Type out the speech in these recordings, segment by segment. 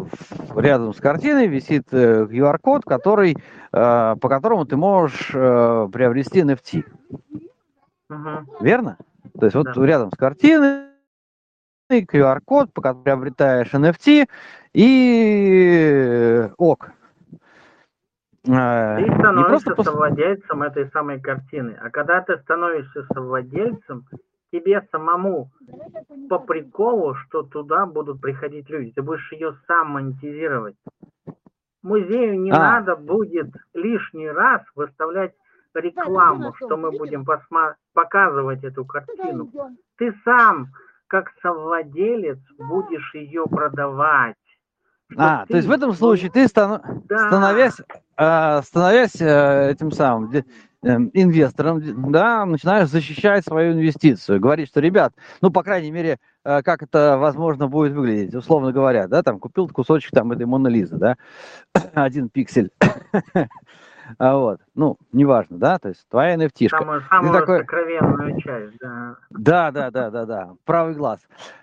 рядом с картиной висит QR-код, по которому ты можешь приобрести NFT. Верно? То есть вот рядом с картиной QR-код, по которому приобретаешь NFT, и ок. Ты становишься совладельцем этой самой картины. А когда ты становишься совладельцем, тебе самому по приколу, что туда будут приходить люди. Ты будешь ее сам монетизировать. Музею не надо будет лишний раз выставлять рекламу, что мы будем показывать эту картину. Ты сам, как совладелец, будешь ее продавать. То есть в этом случае ты, становясь этим самым инвестором, да, начинаешь защищать свою инвестицию. Говорить, что, ребят, ну, по крайней мере, как это возможно будет выглядеть, условно говоря, да, там, купил кусочек там этой Моны Лизы, да, 1 пиксель. Вот, ну, неважно, да, то есть твоя NFT-шка. Самую такой... сокровенную часть, да. Да, правый глаз.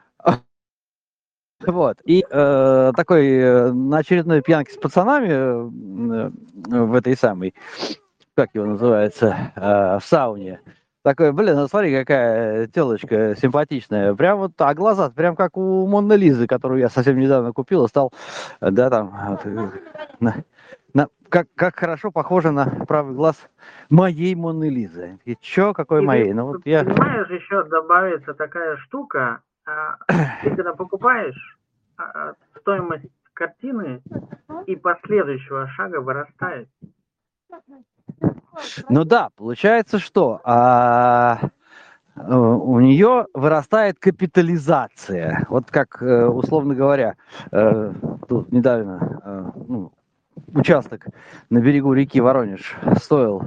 Вот, и такой на очередной пьянке с пацанами в этой самой, как его называется, в сауне. Такой, блин, ну смотри, какая телочка симпатичная. Прям вот, а глаза прям как у Монны Лизы, которую я совсем недавно купил, и стал, да, там, как хорошо похоже на правый глаз моей Монны Лизы. И чё, какой моей? Ну, вот я... Понимаешь, еще добавится такая штука. Ты когда покупаешь, стоимость картины и последующего шага вырастает. Ну да, получается, что у нее вырастает капитализация. Вот как, условно говоря, тут недавно участок на берегу реки Воронеж стоил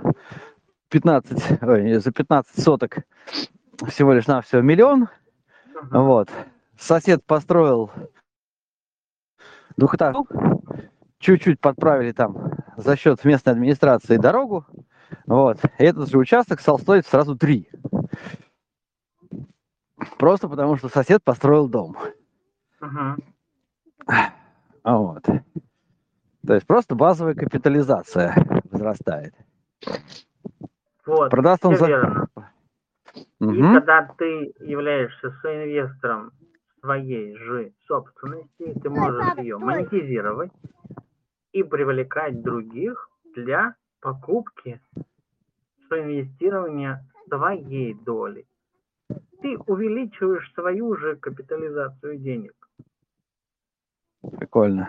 за 15 соток всего лишь навсего миллион. Вот. Сосед построил двухэтажку, чуть-чуть подправили там за счет местной администрации дорогу. Вот. И этот же участок стал стоить сразу 3. Просто потому, что сосед построил дом. Вот. То есть просто базовая капитализация возрастает. Вот, продаст он все верно. И когда ты являешься соинвестором своей же собственности, ты можешь ее монетизировать и привлекать других для покупки, соинвестирования своей доли. Ты увеличиваешь свою же капитализацию денег. Прикольно.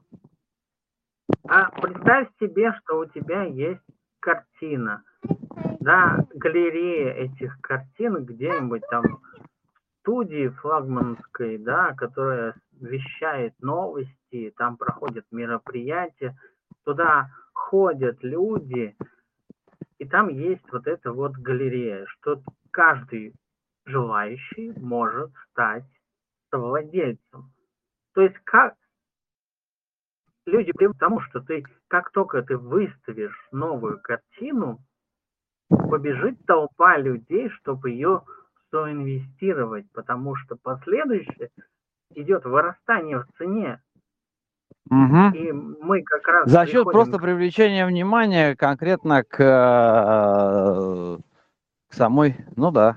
А представь себе, что у тебя есть картина, да, галерея этих картин где-нибудь там в студии флагманской, да, которая вещает новости, там проходят мероприятия, туда ходят люди, и там есть вот эта вот галерея, что каждый желающий может стать совладельцем. То есть как люди привыкли к тому, что ты, как только ты выставишь новую картину, побежит толпа людей, чтобы ее соинвестировать, потому что последующее идет вырастание в цене. Угу. И мы как раз за счет просто привлечения внимания конкретно к самой, ну да.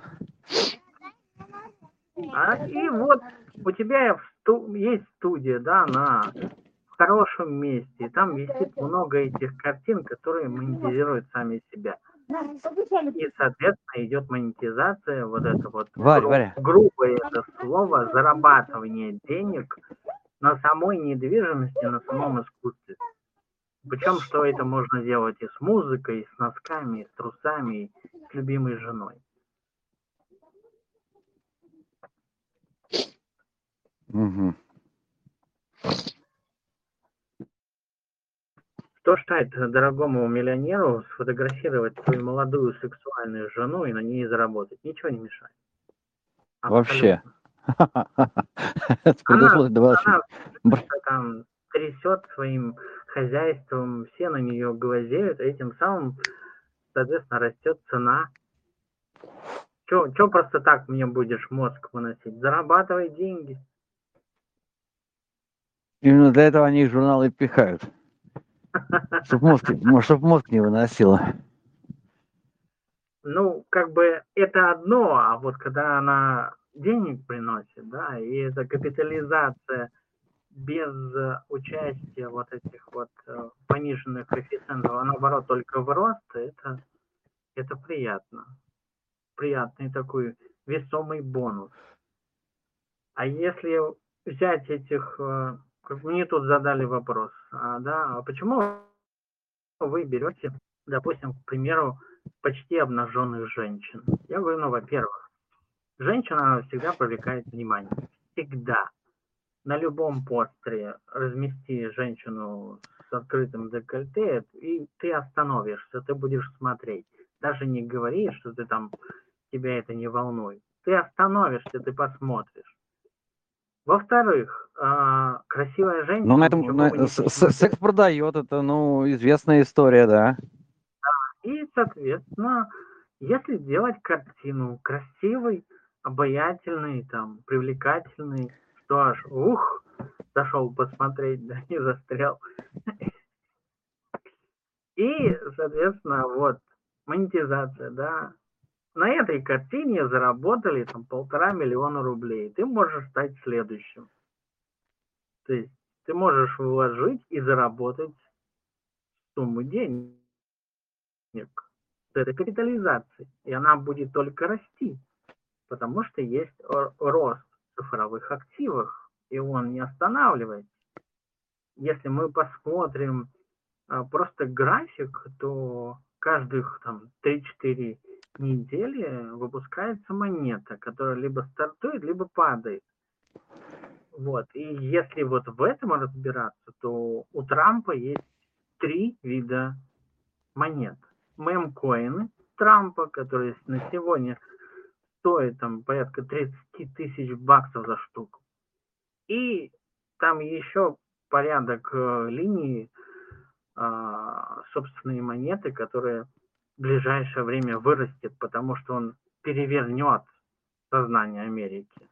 И вот у тебя есть студия, да, на хорошем месте, там висит много этих картин, которые монетизируют сами себя. И, соответственно, идет монетизация, вот это вот грубое это слово, зарабатывание денег на самой недвижимости, на самом искусстве. Причем, что это можно делать и с музыкой, и с носками, и с трусами, и с любимой женой. Угу. Что стоит дорогому миллионеру сфотографировать свою молодую сексуальную жену и на ней заработать? Ничего не мешает. Вообще. Она там трясет своим хозяйством, все на нее глазеют, и этим самым, соответственно, растет цена. Че просто так мне будешь мозг выносить? Зарабатывай деньги. Именно для этого они их в журналы пихают. Чтоб мозг не выносило. Ну, как бы это одно, а вот когда она денег приносит, да, и это капитализация без участия вот этих вот пониженных коэффициентов, а наоборот только в рост, это приятно. Приятный такой весомый бонус. А если взять этих, как мне тут задали вопрос, да, а почему вы берете, допустим, к примеру, почти обнаженных женщин? Я говорю, ну, во-первых, женщина всегда привлекает внимание. Всегда. На любом постере размести женщину с открытым декольте, и ты остановишься, ты будешь смотреть. Даже не говори, что ты там, тебя это не волнует. Ты остановишься, ты посмотришь. Во-вторых, красивая Ну, на женщина, этом почему бы не секс посмотреть? продает, это, ну, известная история, да. И, соответственно, если делать картину красивой, обаятельной, там, привлекательной, что аж, зашел посмотреть, да, и застрял. И, соответственно, вот, монетизация, да. На этой картине заработали там 1,5 миллиона рублей. Ты можешь стать следующим. То есть ты можешь вложить и заработать сумму денег с этой капитализацией. И она будет только расти, потому что есть рост цифровых активов, и он не останавливается. Если мы посмотрим просто график, то каждых там 3-4 недели выпускается монета, которая либо стартует, либо падает. Вот. И если вот в этом разбираться, то у Трампа есть 3 вида монет. Мемкоины Трампа, которые на сегодня стоят там порядка 30 тысяч баксов за штуку. И там еще порядок линий собственные монеты, которые в ближайшее время вырастет, потому что он перевернет сознание Америки.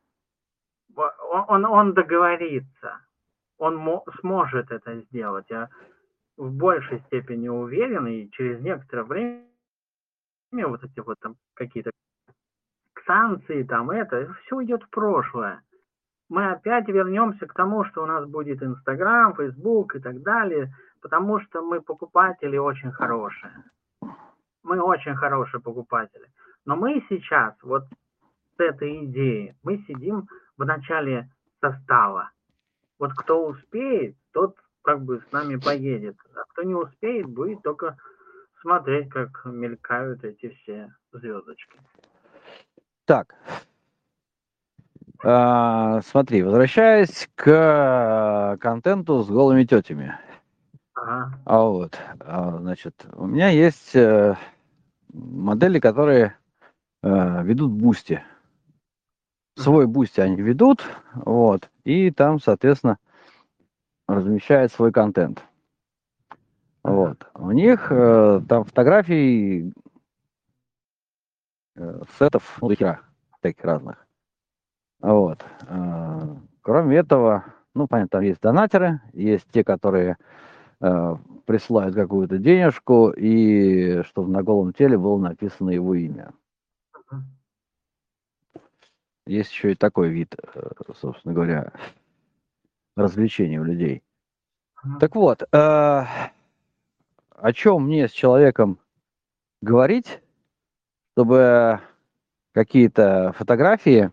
Он договорится, он сможет это сделать. Я в большей степени уверен, и через некоторое время вот эти вот там какие-то санкции, там это все идет в прошлое. Мы опять вернемся к тому, что у нас будет Инстаграм, Фейсбук и так далее, потому что мы покупатели очень хорошие. Мы очень хорошие покупатели. Но мы сейчас вот с этой идеей, мы сидим в начале состава. Вот кто успеет, тот как бы с нами поедет. А кто не успеет, будет только смотреть, как мелькают эти все звездочки. Так, смотри, возвращаясь к контенту с голыми тетями. Ага. Значит, у меня есть модели, которые ведут бусти. Свой бусти они ведут, вот, и там, соответственно, размещают свой контент. Вот. У них там фотографий сетов, ну, до хера, таких разных. Вот. Кроме этого, ну, понятно, там есть донатеры, есть те, которые присылают какую-то денежку, и чтобы на голом теле было написано его имя. Есть еще и такой вид, собственно говоря, развлечений у людей. Так вот, о чем мне с человеком говорить, чтобы какие-то фотографии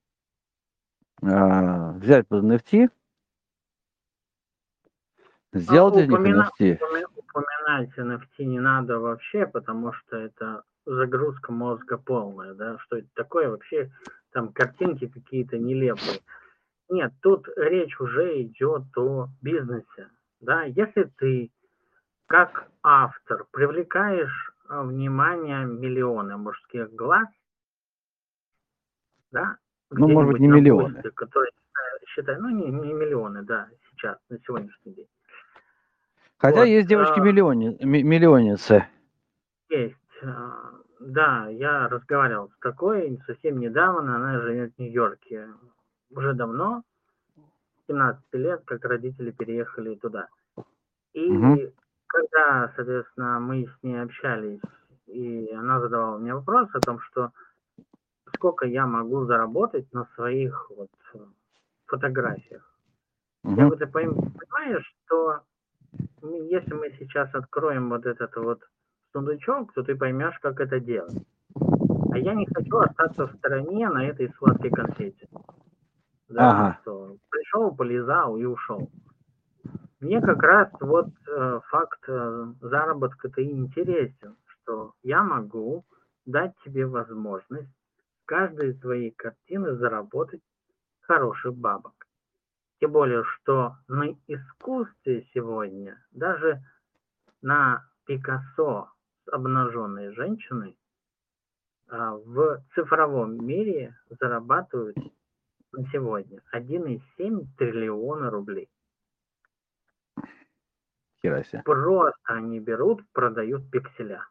взять под NFT, сделать из них NFT. Упоминать NFT не надо вообще, потому что это загрузка мозга полная, да, что это такое вообще, там картинки какие-то нелепые. Нет, тут речь уже идет о бизнесе, да, если ты как автор привлекаешь внимание миллионы мужских глаз, да, Ну, может быть, где-нибудь не на миллионы. бусте, который считай, ну не миллионы, да, сейчас, на сегодняшний день. Хотя Вот, есть девочки-миллионницы. есть. Да, я разговаривал с такой совсем недавно, она живет в Нью-Йорке уже давно. 17 лет, как родители переехали туда. Угу. И когда, соответственно, мы с ней общались, и она задавала мне вопрос о том, что сколько я могу заработать на своих вот фотографиях. Я Угу. говорю, ты понимаешь, что если мы сейчас откроем вот этот вот сундучок, то ты поймешь, как это делать. А я не хочу остаться в стороне на этой сладкой конфете. Да, Ага. что пришел, полезал и ушел. Мне как раз вот факт заработка-то и интересен, что я могу дать тебе возможность с каждой твоей картины заработать хороших бабок. Тем более, что на искусстве сегодня, даже на Пикассо с обнаженной женщиной, в цифровом мире зарабатывают на сегодня 1,7 триллиона рублей. Хера себе. Просто они берут, продают пикселя.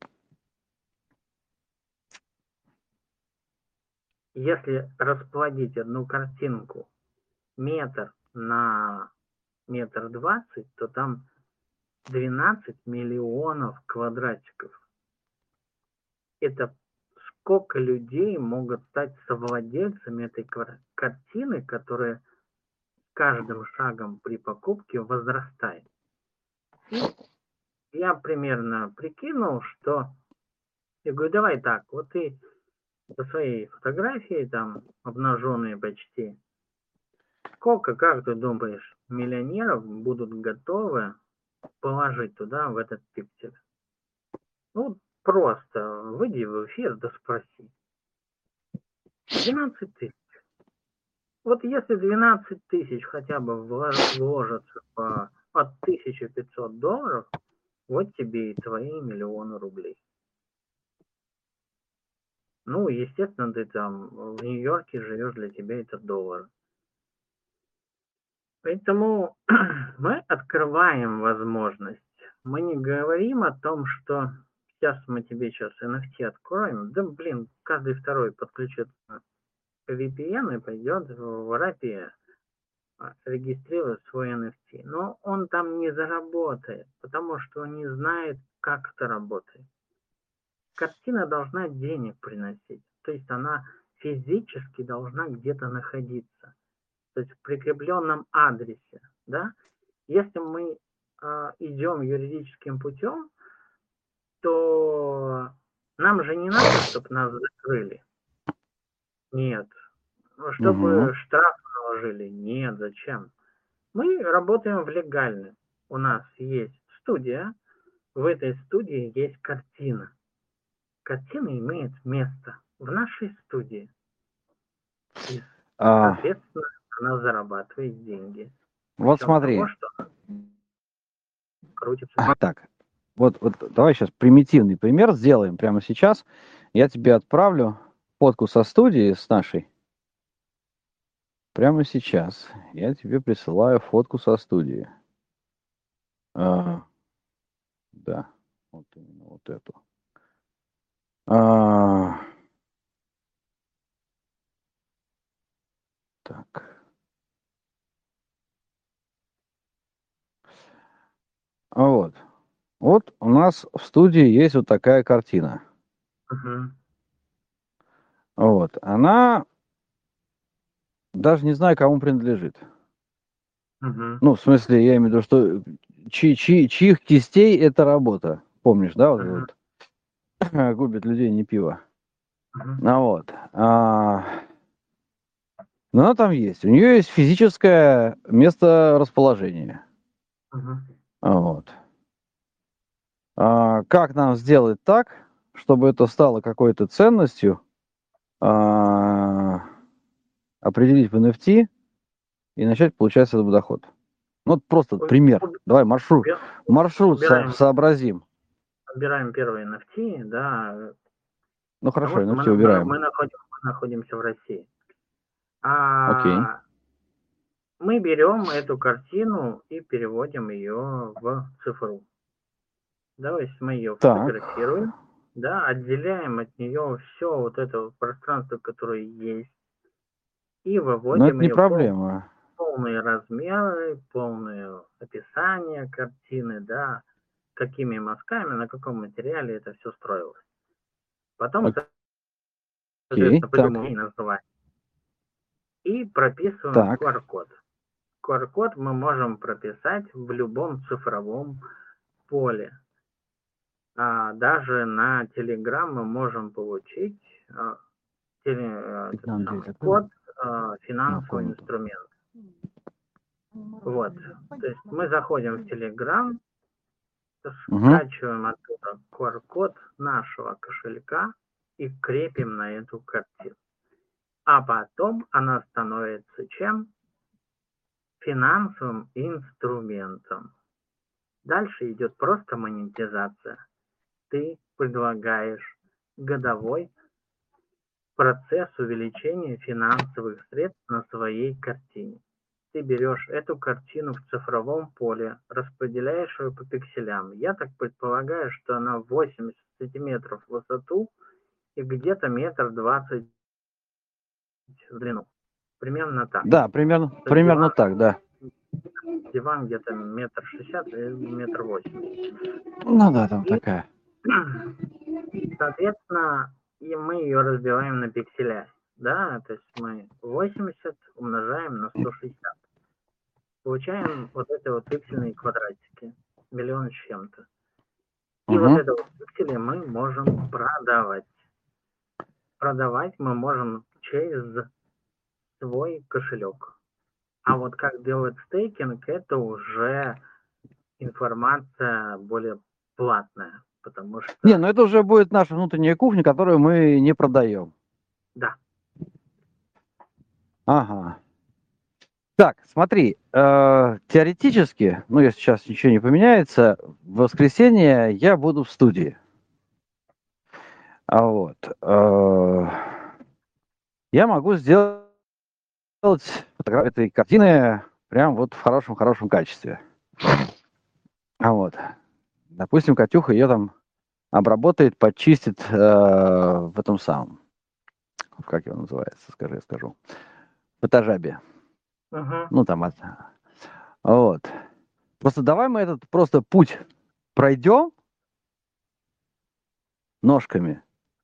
Если расплодить одну картинку метр на метр 20, то там 12 миллионов квадратиков. Это сколько людей могут стать совладельцами этой картины, которая с каждым шагом при покупке возрастает. И я примерно прикинул, что я говорю, давай так, вот ты со своей фотографией, там, обнаженные почти, сколько, как ты думаешь, миллионеров будут готовы положить туда, в этот пиксель? Ну, просто выйди в эфир, да спроси. 12 тысяч. Вот если 12 тысяч хотя бы вложатся от $1500, вот тебе и твои миллионы рублей. Ну, естественно, ты там в Нью-Йорке живешь, для тебя это доллар. Поэтому мы открываем возможность. Мы не говорим о том, что сейчас мы тебе сейчас NFT откроем. Да, блин, каждый второй подключит VPN и пойдет в Арапе регистрирует свой NFT. Но он там не заработает, потому что он не знает, как это работает. Картина должна денег приносить. То есть она физически должна где-то находиться. То есть в прикрепленном адресе. Да? Если мы идем юридическим путем, то нам же не надо, чтобы нас закрыли. Нет. Угу. Чтобы штраф наложили. Нет, зачем? Мы работаем в легальном. У нас есть студия. В этой студии есть картина. Картина имеет место в нашей студии. И, А, соответственно, она зарабатывает деньги. вот Путем смотри. того, что крутится. Так, вот давай сейчас примитивный пример сделаем прямо сейчас. Я тебе отправлю фотку со студии, с нашей. Прямо сейчас. Я тебе присылаю фотку со студии. А, да, вот именно вот эту. А, так. Вот. Вот у нас в студии есть вот такая картина. Угу. Вот. Она даже не знаю, кому принадлежит. Угу. Ну, в смысле, я имею в виду, что чьих кистей эта работа. Помнишь, да, вот Угу. этот губит людей не пиво. Угу. Ну вот. Но она там есть. У нее есть физическое место расположения. Угу. Вот. Как нам сделать так, чтобы это стало какой-то ценностью, определить в NFT и начать получать с этого доход? Ну, вот просто пример. Давай маршрут Убираем, сообразим. убираем первый NFT, да, Ну, потому хорошо, что NFT убираем. мы находимся в России. Окей. Мы берем эту картину и переводим ее в цифру. Да, то есть мы ее Так. фотографируем, да, отделяем от нее все вот это пространство, которое есть, и Но это выводим не ее по проблема. полные размеры, полное описание картины, да, какими мазками, на каком материале это все строилось. Потом, Окей, соответственно, так, придумываем название. И прописываем так. QR-код. QR-код мы можем прописать в любом цифровом поле. Даже на Telegram мы можем получить этот самый код, финансовый инструмент. Вот. То есть мы заходим в Telegram, скачиваем оттуда QR-код нашего кошелька и крепим на эту картину. А потом она становится чем? Финансовым инструментом. Дальше идет просто монетизация. Ты предлагаешь годовой процесс увеличения финансовых средств на своей картине. Ты берешь эту картину в цифровом поле, распределяешь ее по пикселям. Я так предполагаю, что она 80 сантиметров в высоту и где-то метр 20 в длину. Примерно так. Да, примерно так, да. Диван где-то метр 60 и метр 80. Ну да, там И, такая. соответственно, и мы ее разбиваем на пикселя. Да, то есть мы 80 умножаем на 160. Получаем вот эти вот пиксельные квадратики. Миллион с чем-то. И вот это вот пиксели мы можем продавать. Продавать мы можем через свой кошелек. А вот как делать стейкинг, это уже информация более платная. Потому что... Не, ну это уже будет наша внутренняя кухня, которую мы не продаем. Да. Ага. Так, смотри, теоретически, ну, если сейчас ничего не поменяется, в воскресенье я буду в студии. Вот. Я могу сделать фотографию этой картины прям вот в хорошем качестве. Вот. Допустим, Катюха ее там обработает, подчистит в этом самом. Как его называется, скажу. В Фотожабе. Ну, там, вот. Просто давай мы этот просто путь пройдем ножками,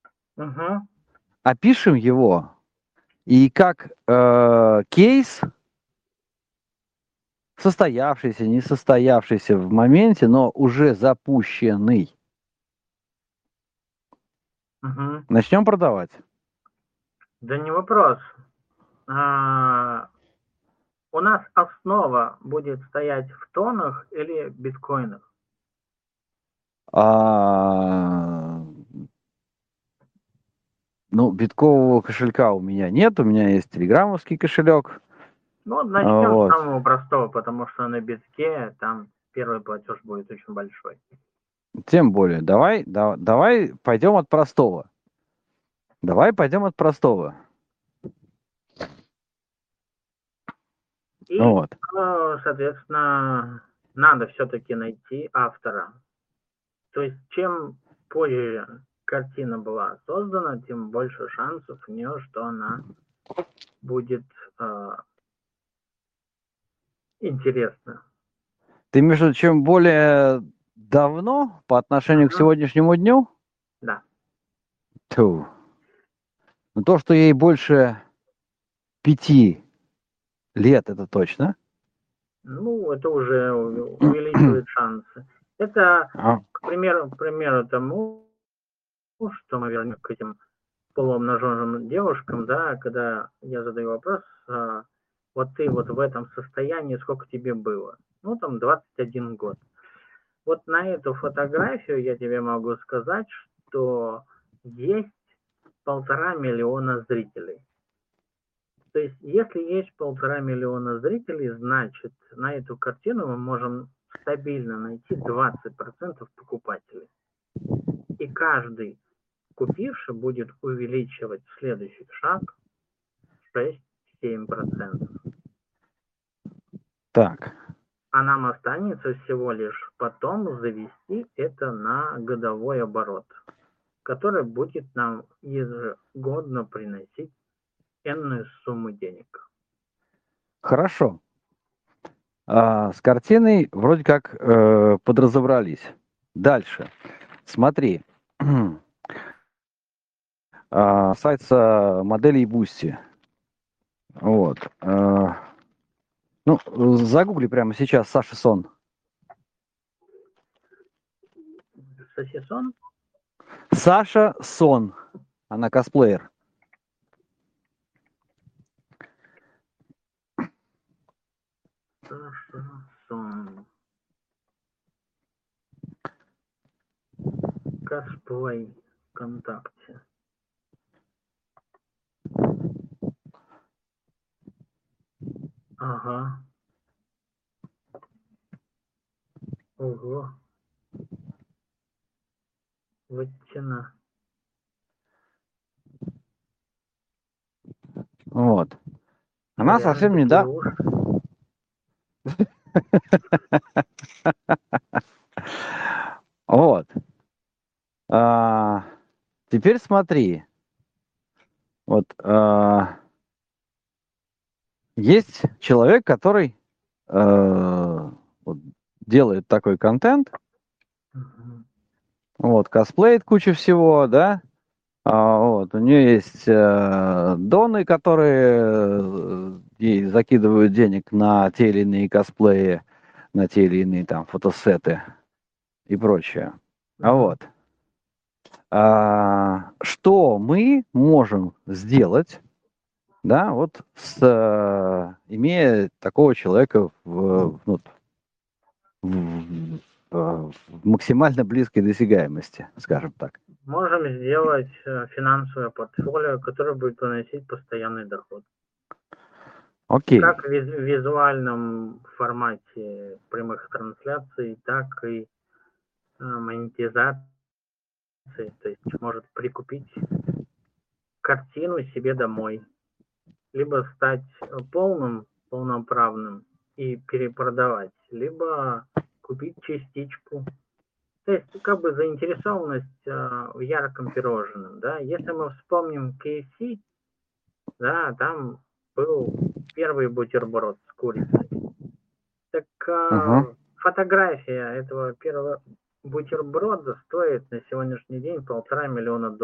опишем его, и как кейс, состоявшийся, не состоявшийся в моменте, но уже запущенный, начнем продавать. Да не вопрос. У нас основа будет стоять в тонах или биткоинах? Ну, биткового кошелька у меня нет, у меня есть телеграммовский кошелек. Ну, начнем с самого простого, потому что на битке там первый платеж будет очень большой. Тем более, давай пойдем от простого. И, Вот. соответственно, надо все-таки найти автора. То есть, чем позже картина была создана, тем больше шансов у нее, что она будет интересна. Ты имеешь в виду, чем более давно по отношению к сегодняшнему дню? Да. Тьфу. Ну, то, что ей больше 5 лет, это точно. Ну, это уже увеличивает шансы. Это, к примеру тому, что мы вернемся к этим полуобнаженным девушкам, да, когда я задаю вопрос, вот ты вот в этом состоянии, сколько тебе было? Ну, там 21 год. Вот на эту фотографию я тебе могу сказать, что есть 1,5 миллиона зрителей. То есть, если есть 1,5 миллиона зрителей, значит, на эту картину мы можем стабильно найти 20% покупателей. И каждый купивший будет увеличивать следующий шаг 6-7%. Так. А нам останется всего лишь потом завести это на годовой оборот, который будет нам ежегодно приносить энную сумму денег. Хорошо. С картиной вроде как подразобрались. Дальше. Смотри. Сайт с моделей Boosty. Вот. Ну, загугли прямо сейчас Саша Сон. Сосисон? Саша Сон. Она косплеер. Саша Сон. Косплей ВКонтакте. Ага. Ого. Ветчина. Вот. Она Реально совсем не такие да. уши. Вот. Теперь смотри. Вот. Есть человек, который вот, делает такой контент. Вот, косплеит кучу всего, да. Вот, у нее есть доны, которые ей закидывают денег на те или иные косплеи, на те или иные там фотосеты и прочее. Вот. Что мы можем сделать, да, вот имея такого человека в максимально близкой досягаемости, скажем так. Можем сделать финансовое портфолио, которое будет приносить постоянный доход. Окей. Как в визуальном формате прямых трансляций, так и монетизации. То есть может прикупить картину себе домой, либо стать полноправным и перепродавать, либо купить частичку. То есть как бы заинтересованность в ярком пирожном, да. Если мы вспомним KFC, да, там был первый бутерброд с курицей. Так фотография этого первого бутерброда стоит на сегодняшний день $1,5 миллиона.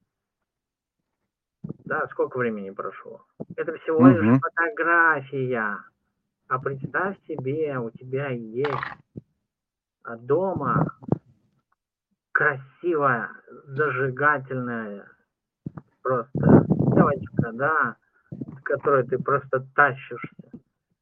Да, сколько времени прошло? Это всего лишь фотография. А представь себе, у тебя есть дома красивая, зажигательная просто девочка, да, с которой ты просто тащишься.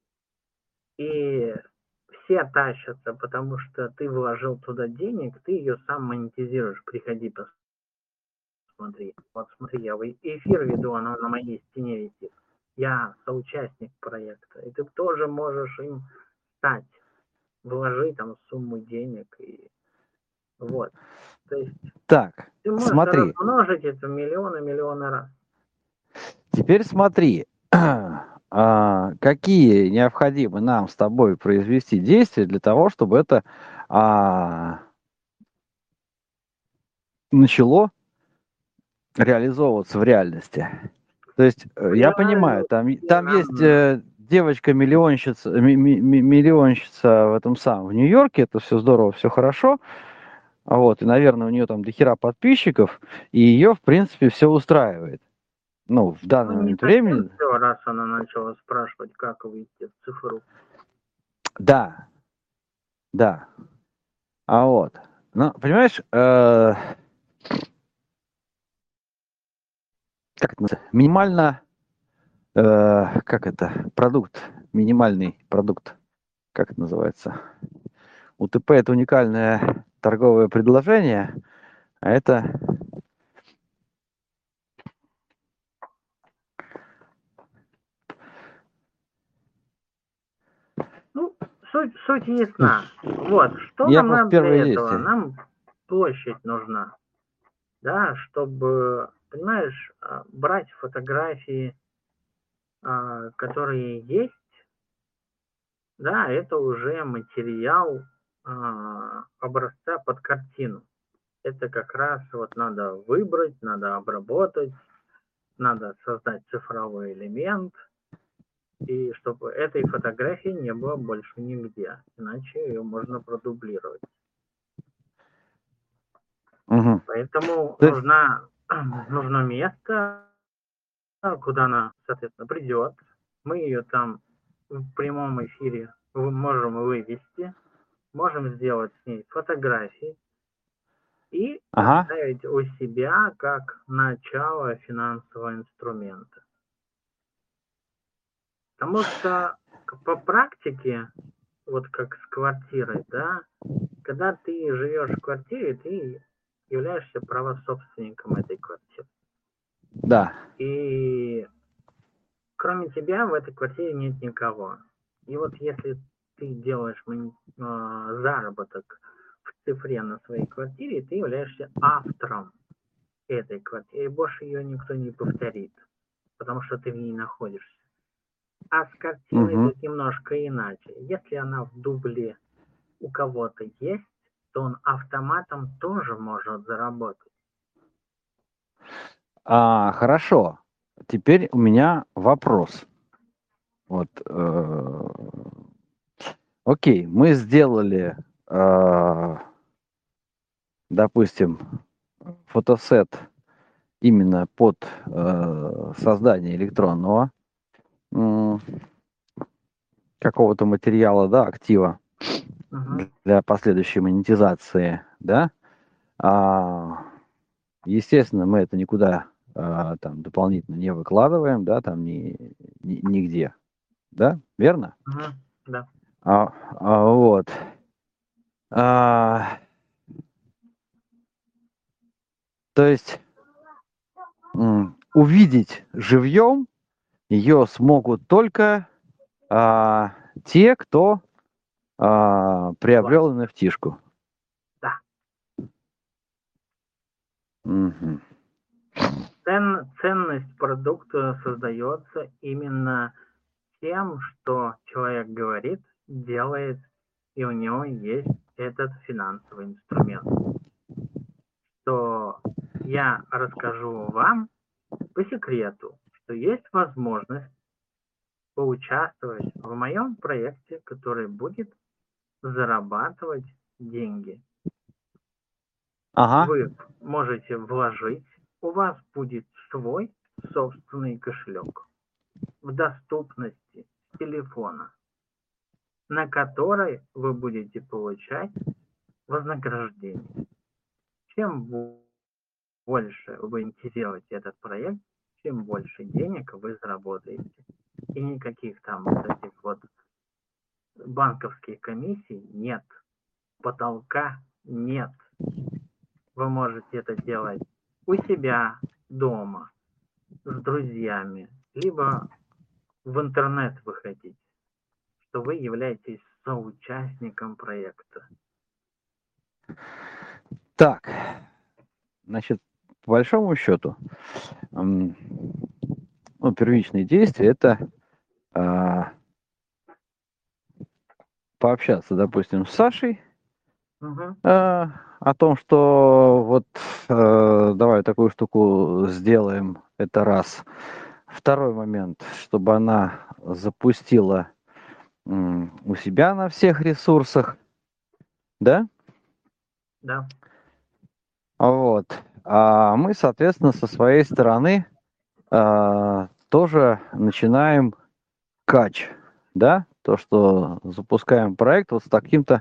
И все тащатся, потому что ты вложил туда денег, ты ее сам монетизируешь. Приходи, посмотри. Вот смотри, я эфир веду, она на моей стене висит. Я соучастник проекта, и ты тоже можешь им стать. Вложи там сумму денег, и вот. То есть Так, ты можешь смотри. размножить это миллионы раз. Теперь смотри, какие необходимы нам с тобой произвести действия для того, чтобы это начало реализовываться в реальности. То есть, я понимаю, там есть девочка-миллионщица в этом самом, в Нью-Йорке, это все здорово, все хорошо, вот, и, наверное, у нее там дохера подписчиков, и ее, в принципе, все устраивает. Ну, в данный Ну, не момент совсем времени. все, раз она начала спрашивать, как выйти в цифру. Да, да. Вот. Ну, понимаешь, как это называется? Минимально, как это, продукт, минимальный продукт, как это называется? УТП – это уникальное торговое предложение, а это... Ну, суть ясна. Вот, что Я нам просто надо первое для этого? действие. Нам площадь нужна, да, чтобы, понимаешь, брать фотографии, которые есть, да, это уже материал образца под картину. Это как раз вот надо выбрать, надо обработать, надо создать цифровой элемент, и чтобы этой фотографии не было больше нигде, иначе ее можно продублировать. Угу. Поэтому То есть, нужно место, куда она, соответственно, придет. Мы ее там в прямом эфире можем вывести, можем сделать с ней фотографии и ага, оставить у себя как начало финансового инструмента. Потому что по практике, вот как с квартирой, да, когда ты живешь в квартире, ты являешься правособственником этой квартиры. да. И кроме тебя в этой квартире нет никого. И вот если ты делаешь заработок в цифре на своей квартире, ты являешься автором этой квартиры. И больше ее никто не повторит, потому что ты в ней находишься. А с картиной Угу. тут немножко иначе. Если она в дубле у кого-то есть, то он автоматом тоже может заработать. Хорошо. Теперь у меня вопрос. Вот, окей, мы сделали, допустим, фотосет именно под создание электронного какого-то материала, да, актива Угу. для последующей монетизации, да. А, естественно, мы это никуда там дополнительно не выкладываем, да, там нигде, да, верно? Угу. Да. Вот. А, то есть увидеть живьем ее смогут только те, кто Вот. приобрел NFT-шку. Да. Мгм. Ценность продукта создается именно тем, что человек говорит, делает, и у него есть этот финансовый инструмент. То я расскажу вам по секрету, что есть возможность поучаствовать в моем проекте, который будет зарабатывать деньги. Ага. Вы можете вложить, у вас будет свой собственный кошелек в доступности с телефона, на который вы будете получать вознаграждение. Чем больше вы будете делать этот проект, тем больше денег вы заработаете. И никаких там вот этих вот банковских комиссий нет, потолка нет. Вы можете это делать у себя дома, с друзьями, либо в интернет выходить, что вы являетесь соучастником проекта. Так, значит, по большому счету, ну, первичные действия это а, пообщаться, допустим, с Сашей Угу, о том, что вот давай такую штуку сделаем, это раз. Второй момент, чтобы она запустила у себя на всех ресурсах, да? да. Вот. А мы, соответственно, со своей стороны тоже начинаем кач, да? То, что запускаем проект вот с таким-то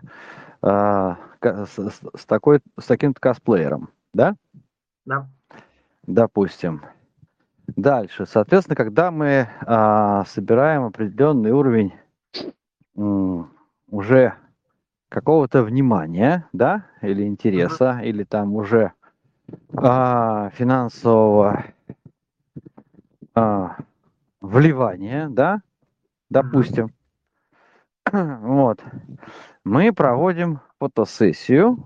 с таким-то косплеером, да? Да. Допустим. Дальше, соответственно, когда мы собираем определенный уровень уже какого-то внимания, да, или Угу, интереса, или там уже финансового а, вливания, да, угу, допустим, вот, мы проводим фотосессию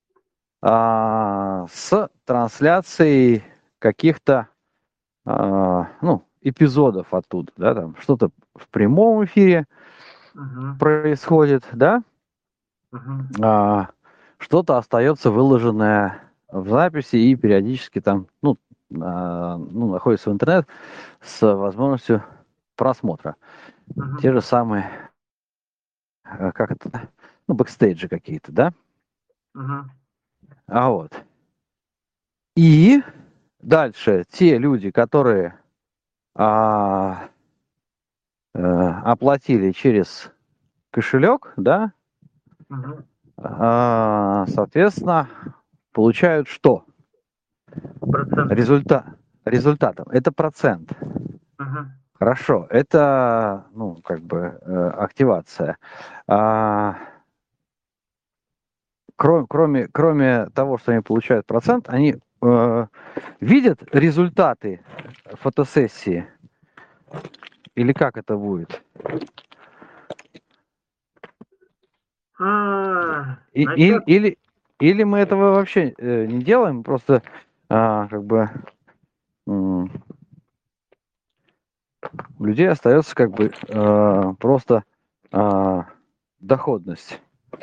с трансляцией каких-то, ну, эпизодов оттуда, да, там что-то в прямом эфире угу, происходит, да, угу. а, что-то остается выложенное в записи и периодически там, ну, находится в интернет с возможностью просмотра. Мгм. Те же самые, как это, ну, бэкстейджи какие-то, да? Мгм. А вот. И дальше те люди, которые а, оплатили через кошелек, да, Мгм. соответственно, получают что? Проценты. Результат. Результатом. Это процент. Мгм. Хорошо, это, ну, как бы, активация. А, кроме того, что они получают процент, они видят результаты фотосессии? Или как это будет? Насчет Или мы этого вообще не делаем, просто как бы у людей остается как бы просто доходность.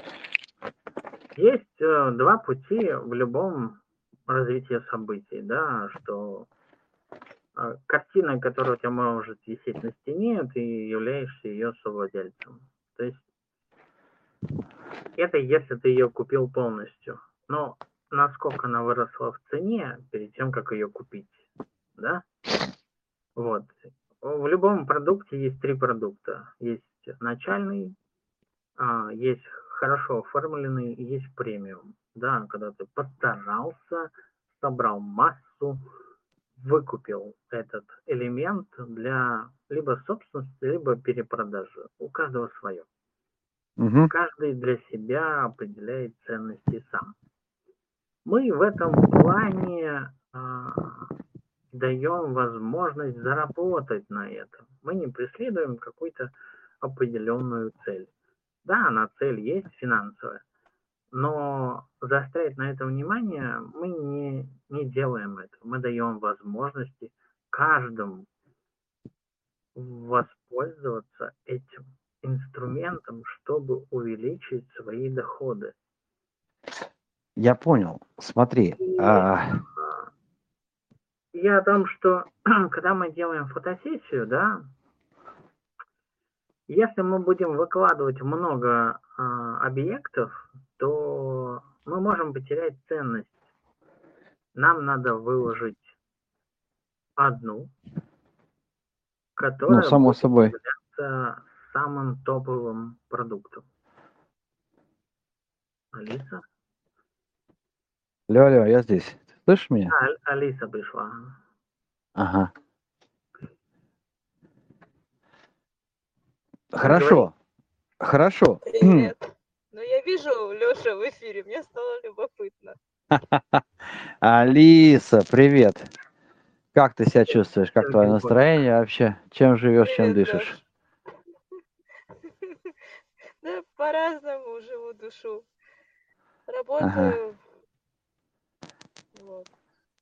есть два пути в любом развитии событий, да, что картина, которая у тебя может висеть на стене, ты являешься ее совладельцем. То есть это если ты ее купил полностью. Но насколько она выросла в цене перед тем, как ее купить, да? Вот. В любом продукте есть три продукта. Есть начальный, есть хорошо оформленный, и есть премиум. Да, когда ты постарался, собрал массу, выкупил этот элемент для либо собственности, либо перепродажи. У каждого свое. Угу. Каждый для себя определяет ценности сам. Мы в этом плане даем возможность заработать на этом. Мы не преследуем какую-то определенную цель. Да, она цель есть финансовая, но заострять на это внимание мы не делаем это. Мы даем возможности каждому воспользоваться этим инструментом, чтобы увеличить свои доходы. Я понял. Смотри. И я о том, что когда мы делаем фотосессию, да, если мы будем выкладывать много объектов, то мы можем потерять ценность. Нам надо выложить одну, Ну, которая само будет собой. являться самым топовым продуктом. Алиса? Алло, алло, я здесь. Ты слышишь меня? Алиса пришла. Ага. Говори. Хорошо. Хорошо. Привет. Ну, я вижу Лёша в эфире, мне стало любопытно. Алиса, привет. Как ты себя чувствуешь? Как твое Сергей Котик. настроение вообще? Чем живешь, чем Привет, дышишь? Гош. Да, по-разному живу душу. Ага. Работаю, вот.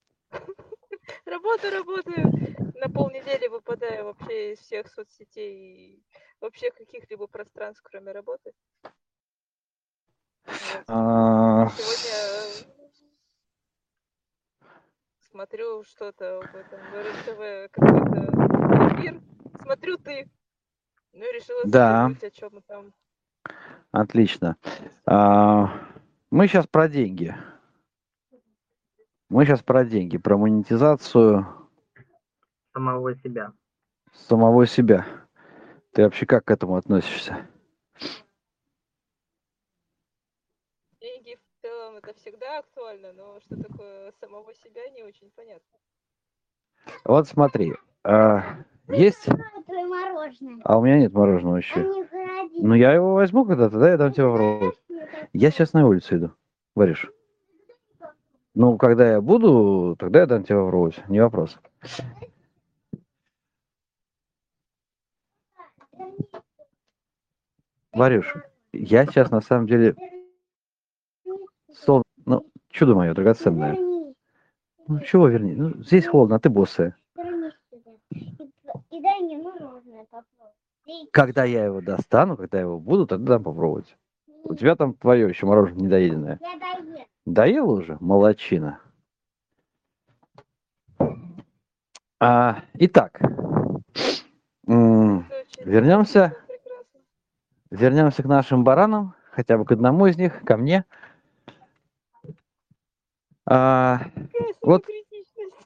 Работаю. На полнедели выпадаю вообще из всех соцсетей и вообще каких-либо пространств, кроме работы. Вот. Сегодня смотрю что-то в этом, в РЕН-ТВ какой-то эфир. Смотрю ты. Ну и решила Да, заглянуть, о чем там. отлично. А, Мы сейчас про деньги. Мы сейчас про деньги, про монетизацию Самого себя. самого себя. Ты вообще как к этому относишься? Деньги в целом это всегда актуально, но что такое самого себя, не очень понятно. Вот смотри, есть... Твое мороженое. А у меня нет мороженого еще. Они в холодильнике. Ну, я его возьму когда-то, да, я дам тебе попробовать. Я сейчас на улицу иду. Варишь? Ну, когда я буду, тогда я дам тебе попробовать. Не вопрос. Варюш, я сейчас на самом деле... Ну, чудо мое драгоценное. Вернись. Ну, чего верни? Ну, здесь холодно, а ты босая. Вернись сюда. И дай мне мороженое попробовать. Когда я его достану, когда я его буду, тогда дам попробовать. У тебя там твое еще мороженое недоеденное. Я доел. Доел уже? Молодчина. Итак. То Очень Вернемся, прекрасно. вернемся к нашим баранам, хотя бы к одному из них, ко мне. А, Какая вот, самокритичность.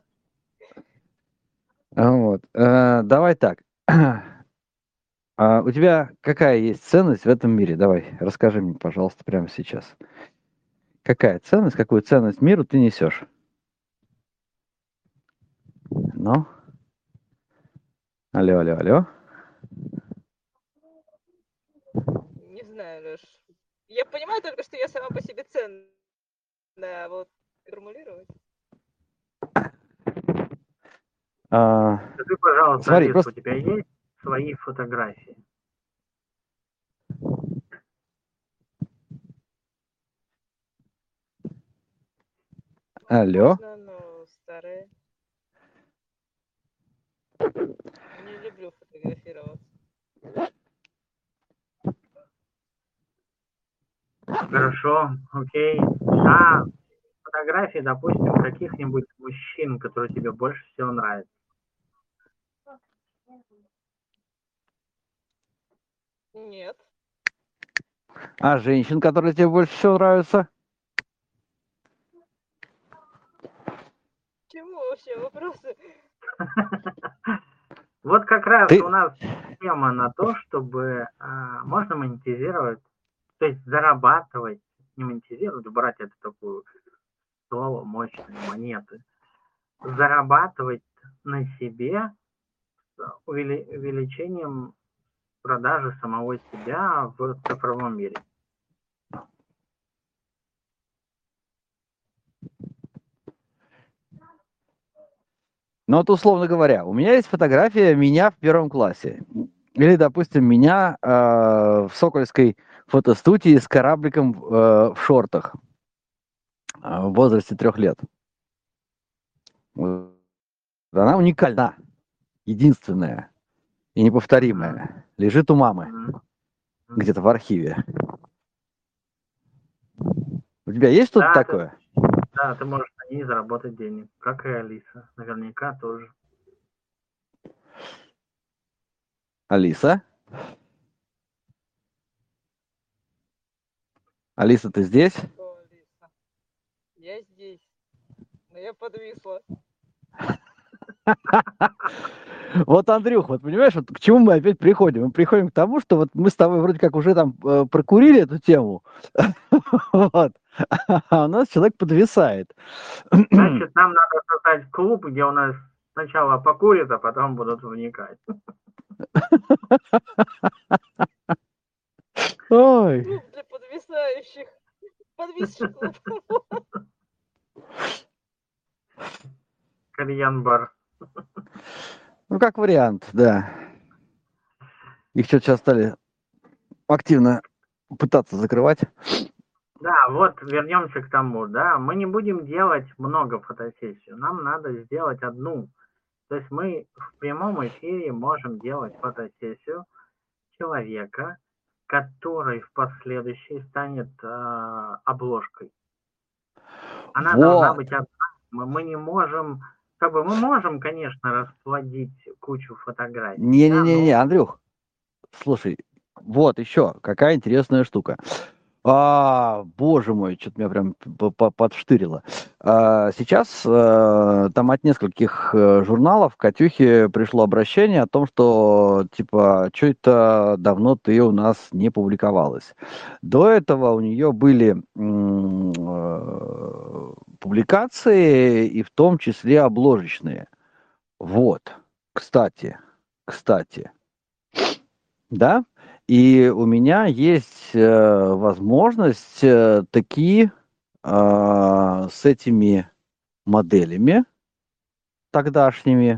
давай так. У тебя какая есть ценность в этом мире? Давай, расскажи мне, пожалуйста, прямо сейчас. Какая ценность, какую ценность миру ты несешь? Ну, алло, алло, алло. Не знаю, Леш. Я понимаю только, что я сама по себе ценная, а вот формулировать. Скажи, пожалуйста, Смотри, Алис, у просто, тебя есть свои фотографии? алло. Возможно, но старые. Не люблю фотографироваться. Хорошо, окей. А фотографии, допустим, каких-нибудь мужчин, которые тебе больше всего нравятся? Нет. А женщин, которые тебе больше всего нравятся? Чему вообще вопросы? Вот как раз Ты, у нас тема на то, чтобы можно монетизировать, то есть зарабатывать, не монетизировать, брать это такое слово мощное, монеты, зарабатывать на себе с увеличением продажи самого себя в цифровом мире. ну вот условно говоря, у меня есть фотография меня в первом классе. Или, допустим, меня в Сокольской фотостудии с корабликом в шортах в возрасте 3 лет. Вот. Она уникальна, единственная и Мгм, неповторимая. Лежит у мамы мгм, мгм. где-то в архиве. У тебя есть что-то Да, такое? да, ты можешь на ней заработать денег, как и Алиса. Наверняка тоже. Алиса? Алиса, ты здесь? Что, Алиса? Я здесь. Но я подвисла. Вот, Андрюх, вот понимаешь, вот к чему мы опять приходим? Мы приходим к тому, что вот мы с тобой вроде как уже там прокурили эту тему, вот, а у нас человек подвисает. Значит, нам надо создать клуб, где у нас сначала покурят, а потом будут вникать. Ой, Клуб для подвисающих. Подвисший клуб. Кальян-бар. ну как вариант, да. Их что-то сейчас стали активно пытаться закрывать. Да, вот вернемся к тому, да, мы не будем делать много фотосессий, нам надо сделать одну. То есть мы в прямом эфире можем делать фотосессию человека, который в последующей станет обложкой. Она должна Вот. быть одна. Мы не можем, как бы мы можем, конечно, расплодить кучу фотографий, да, Не-не-не-не, но Андрюх, слушай, вот еще какая интересная штука. Боже мой, что-то меня прям подштырило. Сейчас там от нескольких журналов Катюхе пришло обращение о том, что типа, что это давно ты у нас не публиковалась. До этого у нее были публикации, и в том числе обложечные. Вот, кстати, да, и у меня есть возможность такие с этими моделями тогдашними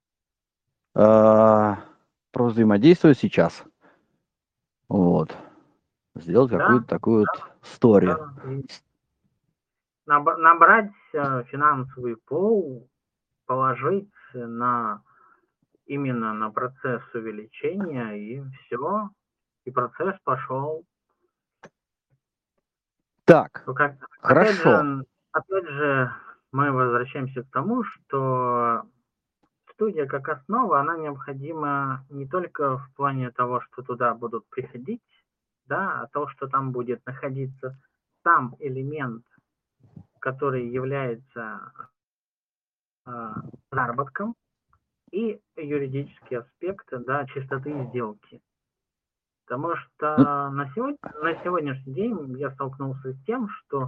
взаимодействовать сейчас. Вот. Сделать да, какую-то такую вот стори. да, и набрать финансовый пол, положить на именно на процесс увеличения, и все, и процесс пошел. Так, Ну, как, хорошо. опять же, мы возвращаемся к тому, что студия как основа, она необходима не только в плане того, что туда будут приходить, да, а то, что там будет находиться сам элемент, который является заработком, и юридический аспект, да, чистоты сделки. Потому что Ну, на сегодняшний день я столкнулся с тем, что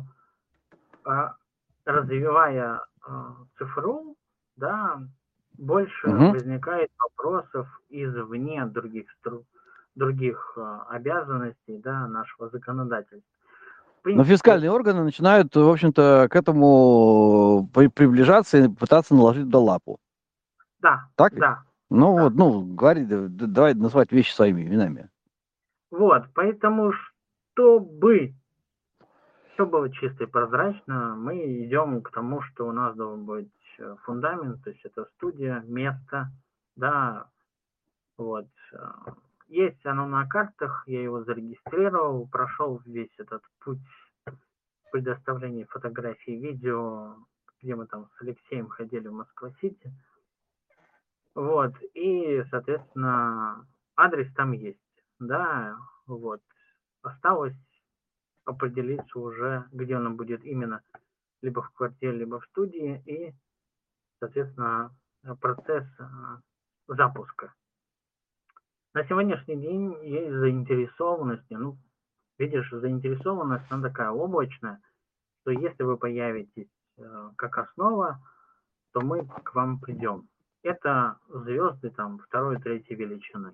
развивая цифру, да, больше мгм. возникает вопросов извне других обязанностей, да, нашего законодательства. В Но принципе, фискальные органы начинают, в общем-то, к этому приближаться и пытаться наложить туда лапу. да, Так ведь? да, Ну да. вот, ну, говори, давай называть вещи своими именами. Вот, поэтому, чтобы все было чисто и прозрачно, мы идем к тому, что у нас должен быть фундамент, то есть это студия, место, да, вот. Есть оно на картах, я его зарегистрировал, прошел весь этот путь предоставления фотографий, видео, где мы там с Алексеем ходили в Москва-Сити. Вот, и, соответственно, адрес там есть, да, вот. Осталось определиться уже, где он будет именно, либо в квартире, либо в студии, и, соответственно, процесс запуска. На сегодняшний день есть заинтересованность, ну, видишь, заинтересованность, она такая облачная, что если вы появитесь как основа, то мы к вам придем. Это звезды там второй, третьей величины.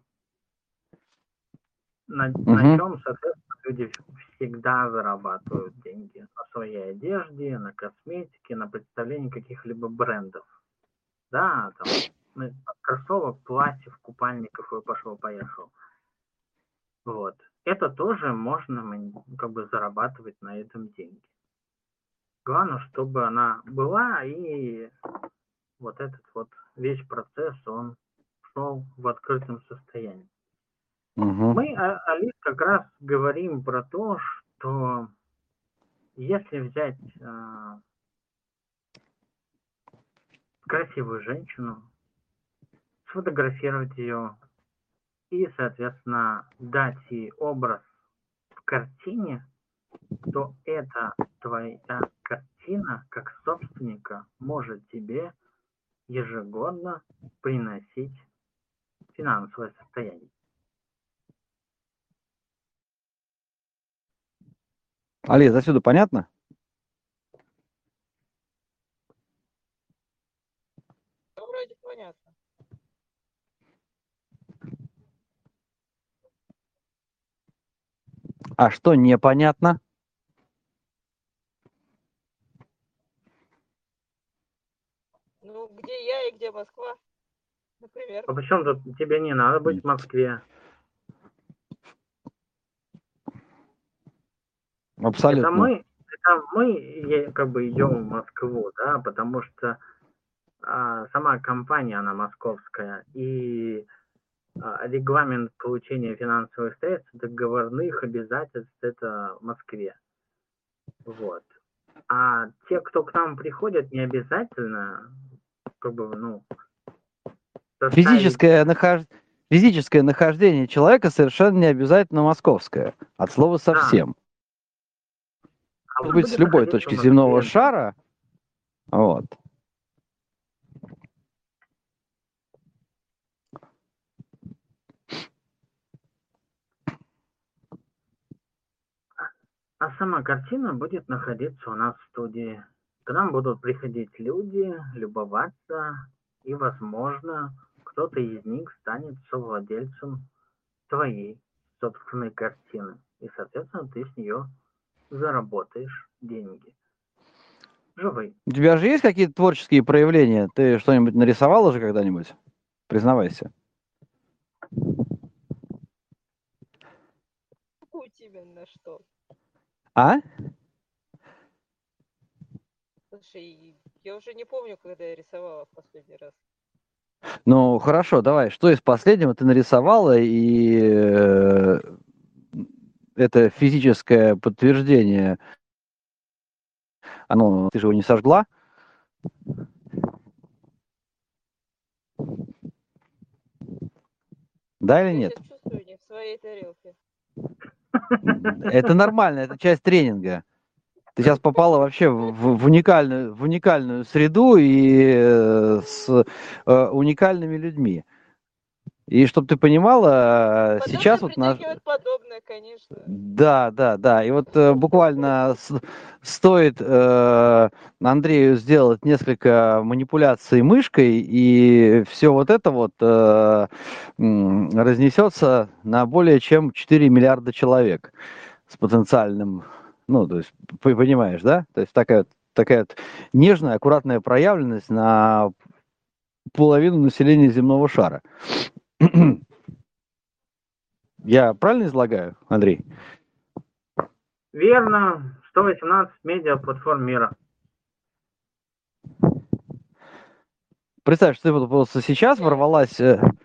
На Угу. чем, соответственно, люди всегда зарабатывают деньги. На своей одежде, на косметике, на представлении каких-либо брендов. Да, там, от кроссовок, платьев, купальников и пошел-поехал. Вот. Это тоже можно как бы зарабатывать на этом деньги. Главное, чтобы она была, и вот этот вот весь процесс, он шел в открытом состоянии. Угу. Мы, Алис, как раз говорим про то, что если взять красивую женщину, сфотографировать ее и, соответственно, дать ей образ в картине, то эта твоя картина, как собственника, может тебе ежегодно приносить финансовое состояние. Олег, отсюда понятно? Ну, вроде понятно. А что непонятно? Ну, где я и где Москва, например. А причем тут тебе не надо быть в Москве. Это Абсолютно. мы как бы идем в Москву, да, потому что сама компания, она московская, и регламент получения финансовых средств, договорных обязательств, это в Москве. Вот. А те, кто к нам приходят, не обязательно, как бы, ну, составить... Физическое нахождение человека совершенно не обязательно московское. От слова Да, совсем. а Может он быть, с будет любой находиться в точки земного Москве. шара. Вот. А сама картина будет находиться у нас в студии. К нам будут приходить люди, любоваться, и, возможно, кто-то из них станет совладельцем твоей собственной картины. И, соответственно, ты с нее заработаешь деньги. Живы. У тебя же есть какие-то творческие проявления? Ты что-нибудь нарисовал уже когда-нибудь? Признавайся. Путь именно что. А? Слушай, я уже не помню, когда я рисовала в последний раз. Ну, хорошо, давай. Что из последнего ты нарисовала, и это физическое подтверждение, ты же его не сожгла? Да или Я нет? себя чувствую не в своей тарелке. Это нормально, это часть тренинга. Ты сейчас попала вообще в уникальную среду и с уникальными людьми. И чтобы ты понимала, Подобное сейчас вот наш... притягивает подобное, конечно. Да. И вот буквально стоит Андрею сделать несколько манипуляций мышкой, и все вот это вот разнесется на более чем 4 миллиарда человек с потенциальным, ну, то есть, понимаешь, да? То есть такая вот нежная, аккуратная проявленность на половину населения земного шара. Я правильно излагаю, Андрей? Верно, 118 медиаплатформ мира. Представь, что ты вот просто сейчас ворвалась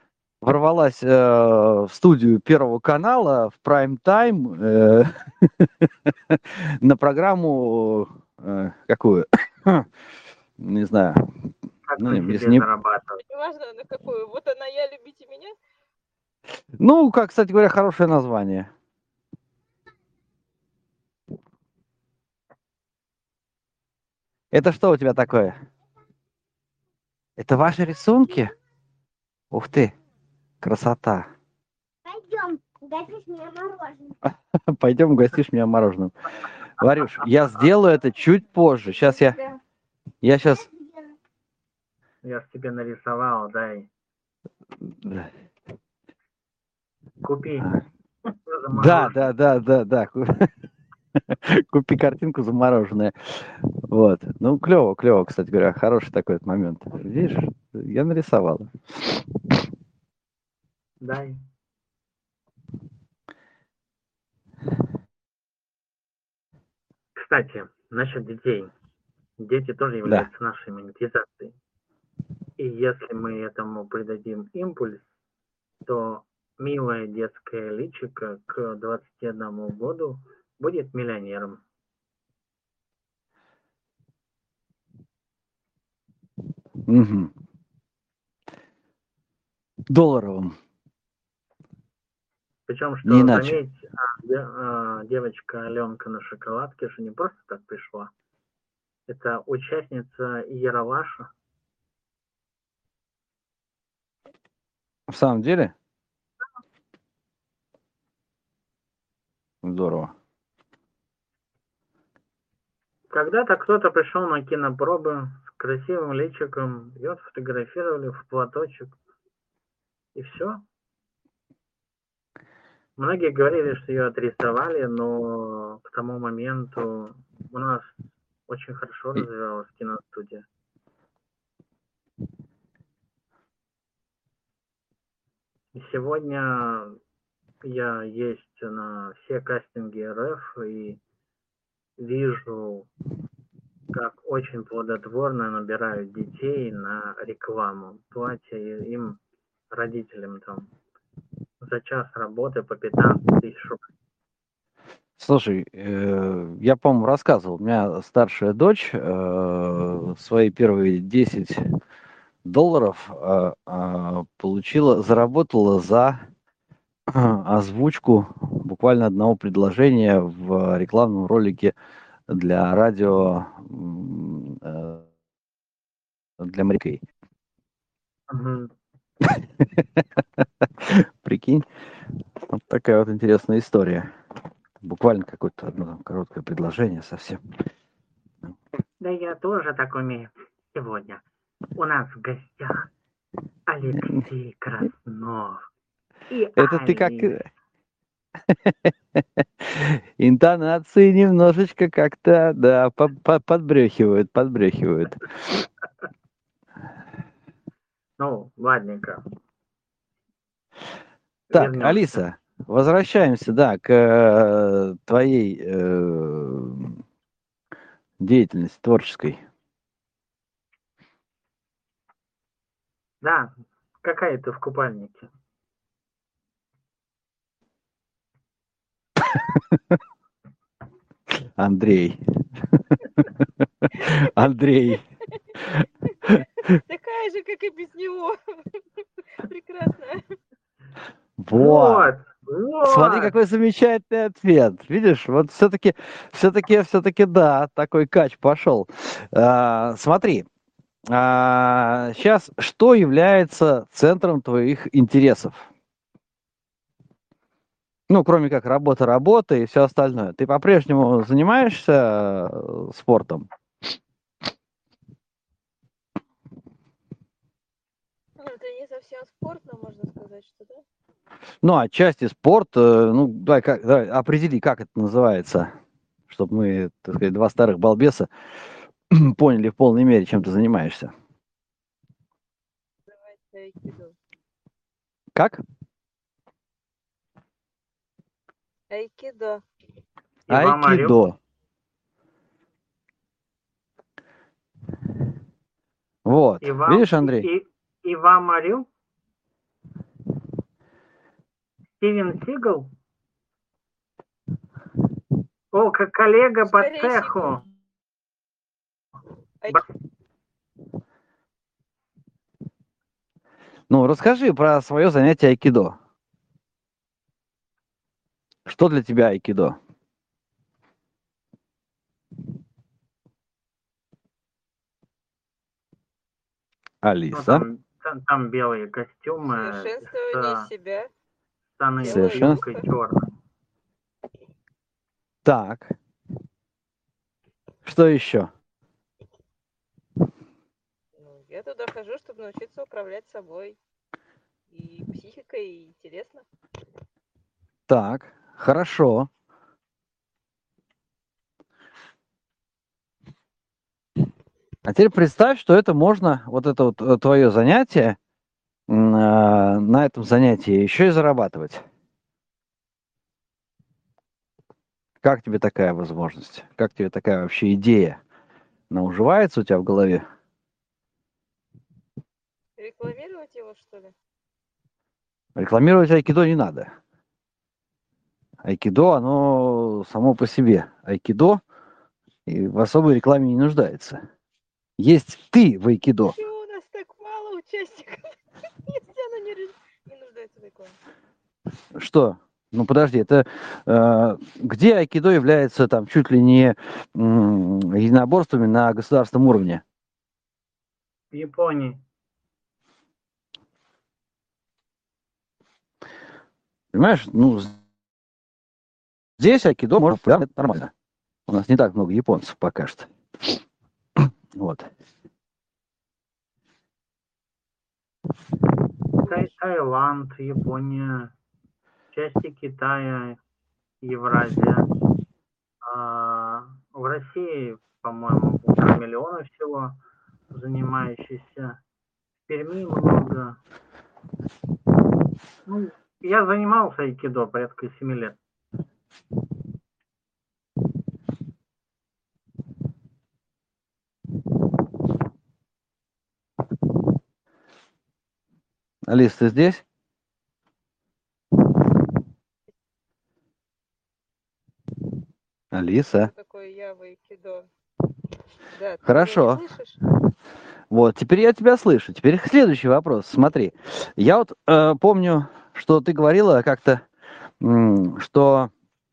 в студию Первого канала в прайм-тайм на программу какую? Не знаю. Как Ну, на если себе не... зарабатывать. Неважно, на какую. Вот она, я, любите меня. Ну, как, кстати говоря, хорошее название. Это что у тебя такое? Это ваши рисунки? Ух ты, красота. Пойдем, угостишь меня мороженым. Пойдем угостишь меня мороженым. Варюш, я сделаю это чуть позже. Сейчас я сейчас... Я ж тебе нарисовал, дай. Купи. Да. Купи картинку замороженная. Вот. Ну, клево, кстати говоря. Хороший такой вот момент. Видишь, я нарисовал. Дай. Кстати, насчет детей. Дети тоже Да. являются нашей монетизацией. И если мы этому придадим импульс, то милое детское личико к 21 году будет миллионером. Угу. Долларовым. Причем, Не что, иначе. заметь, девочка Аленка на шоколадке же не просто так пришла. Это участница Ералаша. В самом деле? Здорово. Когда-то кто-то пришел на кинопробы с красивым личиком, ее сфотографировали в платочек, и все. Многие говорили, что ее отрисовали, но к тому моменту у нас очень хорошо И- развивалась киностудия. И сегодня я есть на все кастинги РФ и вижу, как очень плодотворно набирают детей на рекламу. Платья им, родителям там, за час работы по 15 тысяч рублей. Слушай, я, по-моему, рассказывал. У меня старшая дочь свои первые $10 заработала за озвучку буквально одного предложения в рекламном ролике для радио для морякей. Мгм. Прикинь, вот такая вот интересная история. Буквально какое-то одно там короткое предложение совсем. Да я тоже так умею. Сегодня у нас в гостях Алексей Краснов и Это ты как... Алис. Интонации немножечко как-то, да, подбрехивают. Ну, ладненько, Так, вернемся. Алиса, возвращаемся, да, к твоей деятельности творческой. Да, какая ты в купальнике? Андрей. Андрей. Такая же, как и без него. Прекрасная. Вот. Вот, Смотри, вот. какой замечательный ответ. Видишь, вот все-таки, да, такой кач пошел. Смотри, сейчас что является центром твоих интересов? Ну, кроме как работа и все остальное. Ты по-прежнему занимаешься спортом? Ну, это не совсем спорт, но можно сказать, что да. Ну, отчасти спорт. Ну, давай определи, как это называется, чтобы мы, так сказать, два старых балбеса поняли в полной мере, чем ты занимаешься. Называется айкидо. Как? Айкидо. Иван Марюк. Айкидо. Вот. Видишь, Андрей? Иван Марюк. Стивен Сигал. О, как коллега по Скорее цеху. всего. Ну, расскажи про свое занятие айкидо. Что для тебя айкидо? Ну, Алиса. там белые костюмы Совершенствование с себя. штаны с Совершенно. юбкой черной. Так. Что еще? Ну, я туда хожу, чтобы научиться управлять собой. И психикой, и телесно. Так, хорошо. А теперь представь, что это можно, вот это вот твое занятие, на этом занятии еще и зарабатывать. Как тебе такая возможность? Как тебе такая вообще идея? Она уживается у тебя в голове? Рекламировать его, что ли? Рекламировать айкидо не надо. Айкидо, оно само по себе. Айкидо и в особой рекламе не нуждается. Есть ты в айкидо. Почему у нас так мало участников, если оно не нуждается в рекламе? Что? Ну подожди, это где айкидо является там чуть ли не единоборствами на государственном уровне? В Японии. Понимаешь? Ну, здесь айкидо можно популярно, это нормально. У нас не так много японцев пока что. Вот. Таиланд, Япония, части Китая, Евразия. В России, по-моему, 1,5 миллиона всего занимающихся. В Перми много. Ну, я занимался айкидо порядка 7 лет. Алис, ты здесь? Алиса. Что такое я в айкидо? Да, ты Хорошо. меня не слышишь? Вот, теперь я тебя слышу. Теперь следующий вопрос. Смотри, я вот помню, что ты говорила как-то, что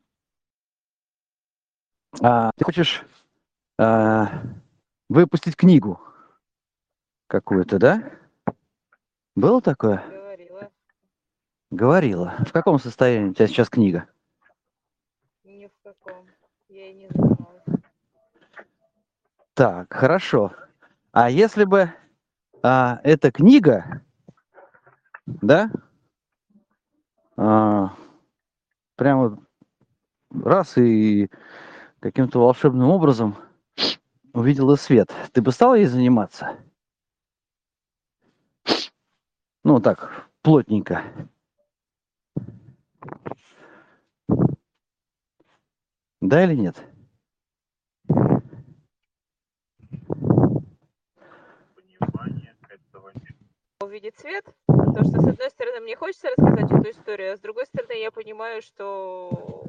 ты хочешь выпустить книгу какую-то, да? Было такое? Говорила. Говорила. В каком состоянии у тебя сейчас книга? Ни в каком. Я и не занималась. Так, хорошо. А если бы эта книга, да, прямо раз и каким-то волшебным образом увидела свет, ты бы стала ей заниматься? Ну, так, плотненько. Да или нет? Увидеть свет, то что с одной стороны мне хочется рассказать эту историю, а с другой стороны я понимаю, что,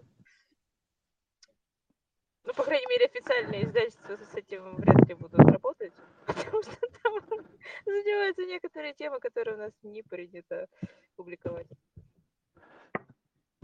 ну, по крайней мере, официальные издательства с этим вряд ли будут работать, потому что там занимаются некоторые темы, которые у нас не принято публиковать.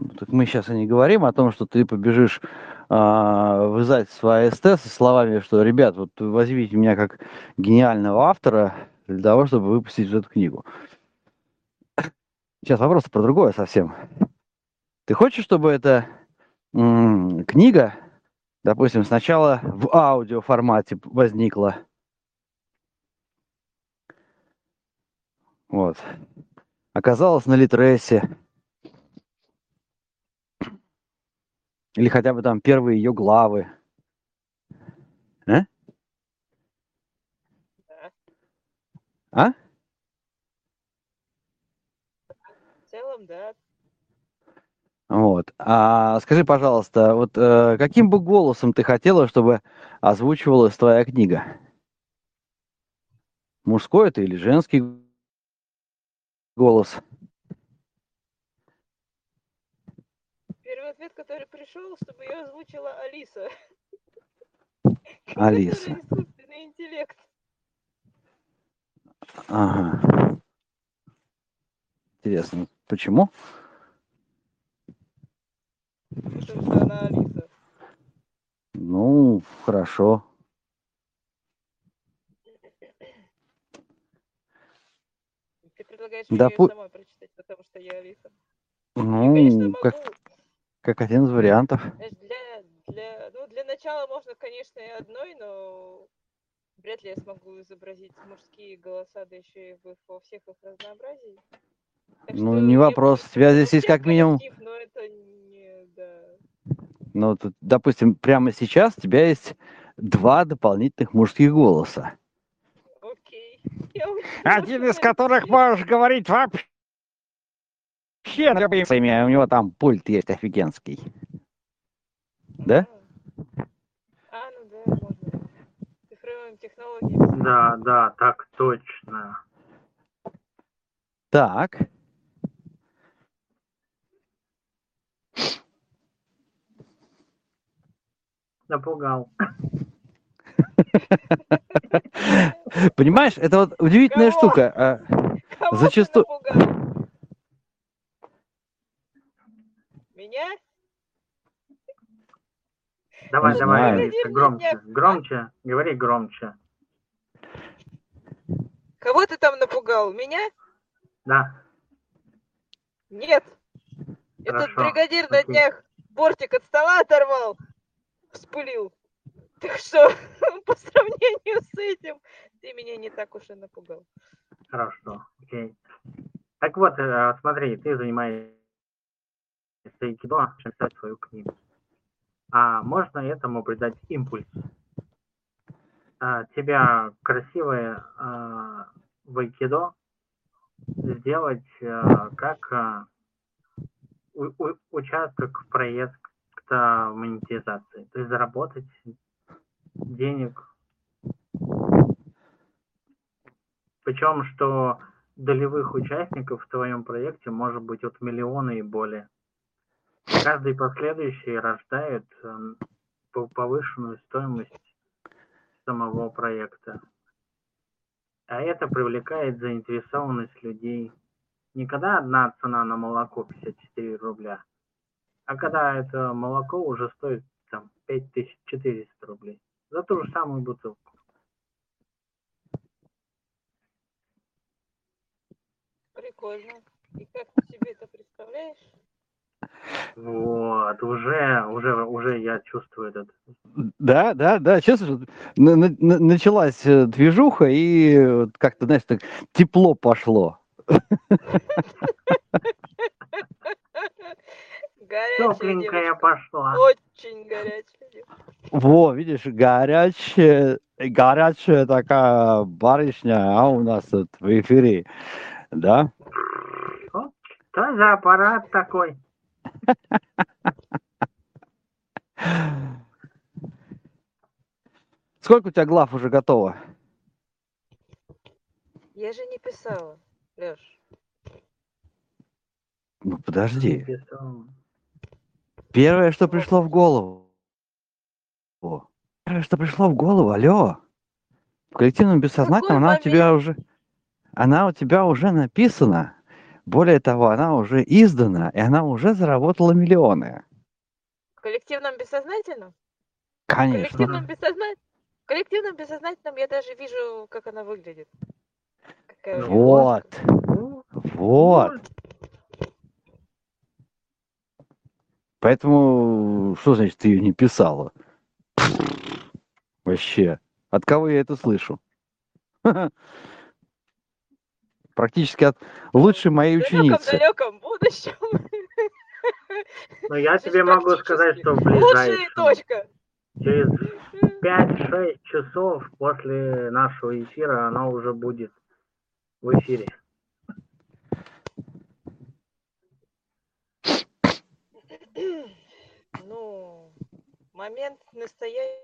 Так мы сейчас и не говорим о том, что ты побежишь в издательство АСТ со словами, что, ребят, вот возьмите меня как гениального автора для того, чтобы выпустить эту книгу. Сейчас вопрос про другое совсем. Ты хочешь, чтобы эта книга, допустим, сначала в аудиоформате возникла, вот, оказалась на Литресе, или хотя бы там первые ее главы, а? Да. А? В целом, да. Вот. А скажи, пожалуйста, вот каким бы голосом ты хотела, чтобы озвучивалась твоя книга? Мужской это или женский голос? Первый ответ, который пришел, чтобы ее озвучила Алиса. Алиса. Которая искусственный интеллект. Ага. Интересно, почему? Потому что она Алиса. Ну, хорошо. Ты предлагаешь мне ее сама прочитать, потому что я Алиса. Я, конечно, Ну, могу. как один из вариантов. Знаешь, для начала можно, конечно, и одной, но вряд ли я смогу изобразить мужские голоса, да еще и во всех их разнообразии. Так Ну, что не я вопрос. буду Тебя здесь есть всех как минимум... коллектив, но это не... Да. Ну, тут, допустим, прямо сейчас у тебя есть 2 дополнительных мужских голоса. Окей. Я Один из учту которых можешь говорить вообще на любые имя. У него там пульт есть офигенский. Да? Ну да, можно. Цифровыми технологиями. Да, так точно. Так. Напугал. Понимаешь, это вот удивительная Кого? штука. Кого Зачастую... ты напугал? Меня? Давай, Не знаю. Алиса, Бригадир на днях. громче, говори громче. Кого ты там напугал? Меня? Да, Нет. Этот хорошо. бригадир на Окей. днях бортик от стола оторвал. Вспылил. Так что, по сравнению с этим, ты меня не так уж и напугал. Хорошо, окей. Так вот, смотри, ты занимаешься айкидо, писать свою книгу. А можно этому придать импульс? Тебя красивое в айкидо сделать как участок проекта монетизации. То есть заработать денег. Причем, что долевых участников в твоем проекте может быть от миллиона и более. Каждый последующий рождает повышенную стоимость самого проекта. А это привлекает заинтересованность людей. Не когда одна цена на молоко 54 рубля, а когда это молоко уже стоит там 5400 рублей за ту же самую бутылку. Прикольно. И как ты себе это представляешь? Вот, уже я чувствую этот. Да. Честно, началась движуха, и как-то, знаешь, так тепло пошло. Горячая Тепленькая девочка. пошла. Очень горячая девочка. Во, видишь, горячая такая барышня, а у нас тут в эфире, да? О, что за аппарат такой? Сколько у тебя глав уже готово? Я же не писала, Лёш. Ну, подожди. Написал. Первое, что пришло в голову. Первое, что пришло в голову, алло. В коллективном бессознательном Какой она у тебя уже написана. Более того, она уже издана, и она уже заработала миллионы. В коллективном бессознательном? В Конечно. коллективном бессознательном я даже вижу, как она выглядит. Какая у Ну нее Вот, обложка. Вот. вот. Поэтому, что значит, ты ее не писала? Вообще. От кого я это слышу? Практически от лучшей моей В ученицы. далеком будущем. Но я Здесь тебе могу сказать, практически. что в Лучшая ближайшем, точка. через 5-6 часов после нашего эфира она уже будет в эфире. Ну, момент настоящего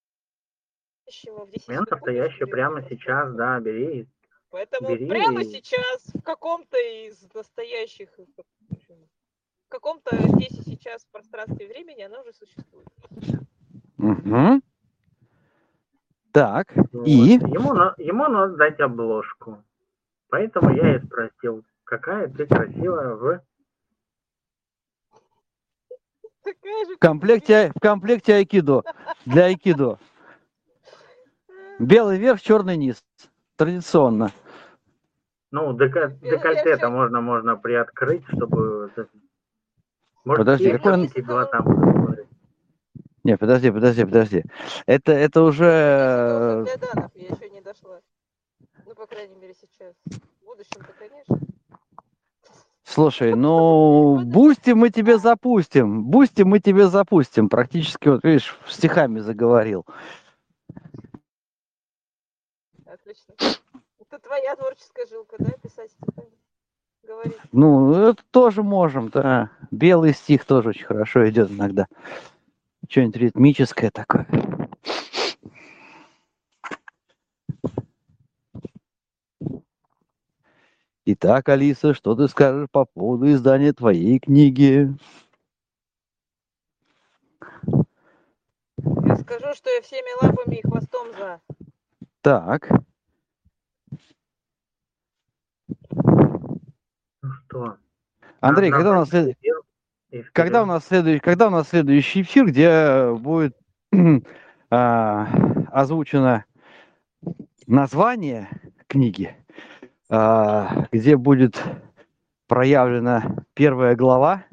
в 10 Момент секунд будет настоящий прямо миллион сейчас, просмотров. да, бери Поэтому прямо и сейчас в каком-то из настоящих, в каком-то здесь и сейчас в пространстве и времени она уже существует. Угу. Так, вот. и? Ему надо дать обложку. Поэтому я и спросил, какая ты красивая в... Такая же, В комплекте айкидо. Для айкидо. Белый верх, черный низ. Традиционно. Ну, декольте-то можно приоткрыть, чтобы Подожди, мужские какой он... все-таки глаза будут смотреть. Не, подожди. Это уже... Для данных я еще не дошла. Ну, по крайней мере, сейчас. В будущем-то, конечно. Слушай, ну, Бусти мы тебе запустим. Практически, вот видишь, стихами заговорил. Отлично. Это твоя творческая жилка, да, писать стихами? Говорить. Ну, это тоже можем, да. Белый стих тоже очень хорошо идет иногда. Что-нибудь ритмическое такое. Итак, Алиса, что ты скажешь по поводу издания твоей книги? Я скажу, что я всеми лапами и хвостом за. Так. Ну что? Андрей, Нам когда у нас, закончить эфир и когда у вперед. нас следующий эфир, где будет озвучено название книги, где будет проявлена первая глава?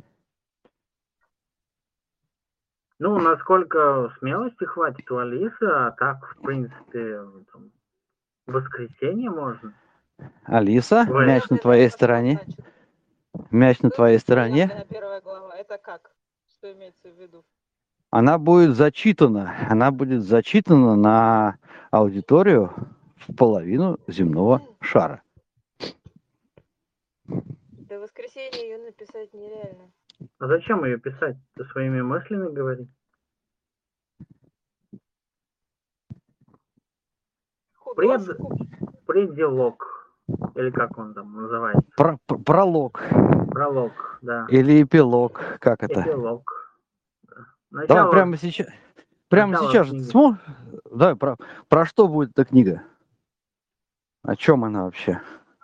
Ну, насколько смелости хватит у Алисы, а так, в принципе, там, в воскресенье можно. Алиса, Вы- мяч на твоей стороне. Мяч на Что твоей значит стороне. проявлена первая глава? Это как? Что имеется в виду? Она будет зачитана на аудиторию в половину земного шара. До воскресенья ее написать нереально. А зачем ее писать? Ты своими мыслями говори. Художку. Пределог. Или как он там называется? Пролог. Пролог, да. Или эпилог. Как это? Эпилог. Да. Давай прямо сейчас. Прямо начало сейчас. книги. Давай, про что будет эта книга? О чем она вообще?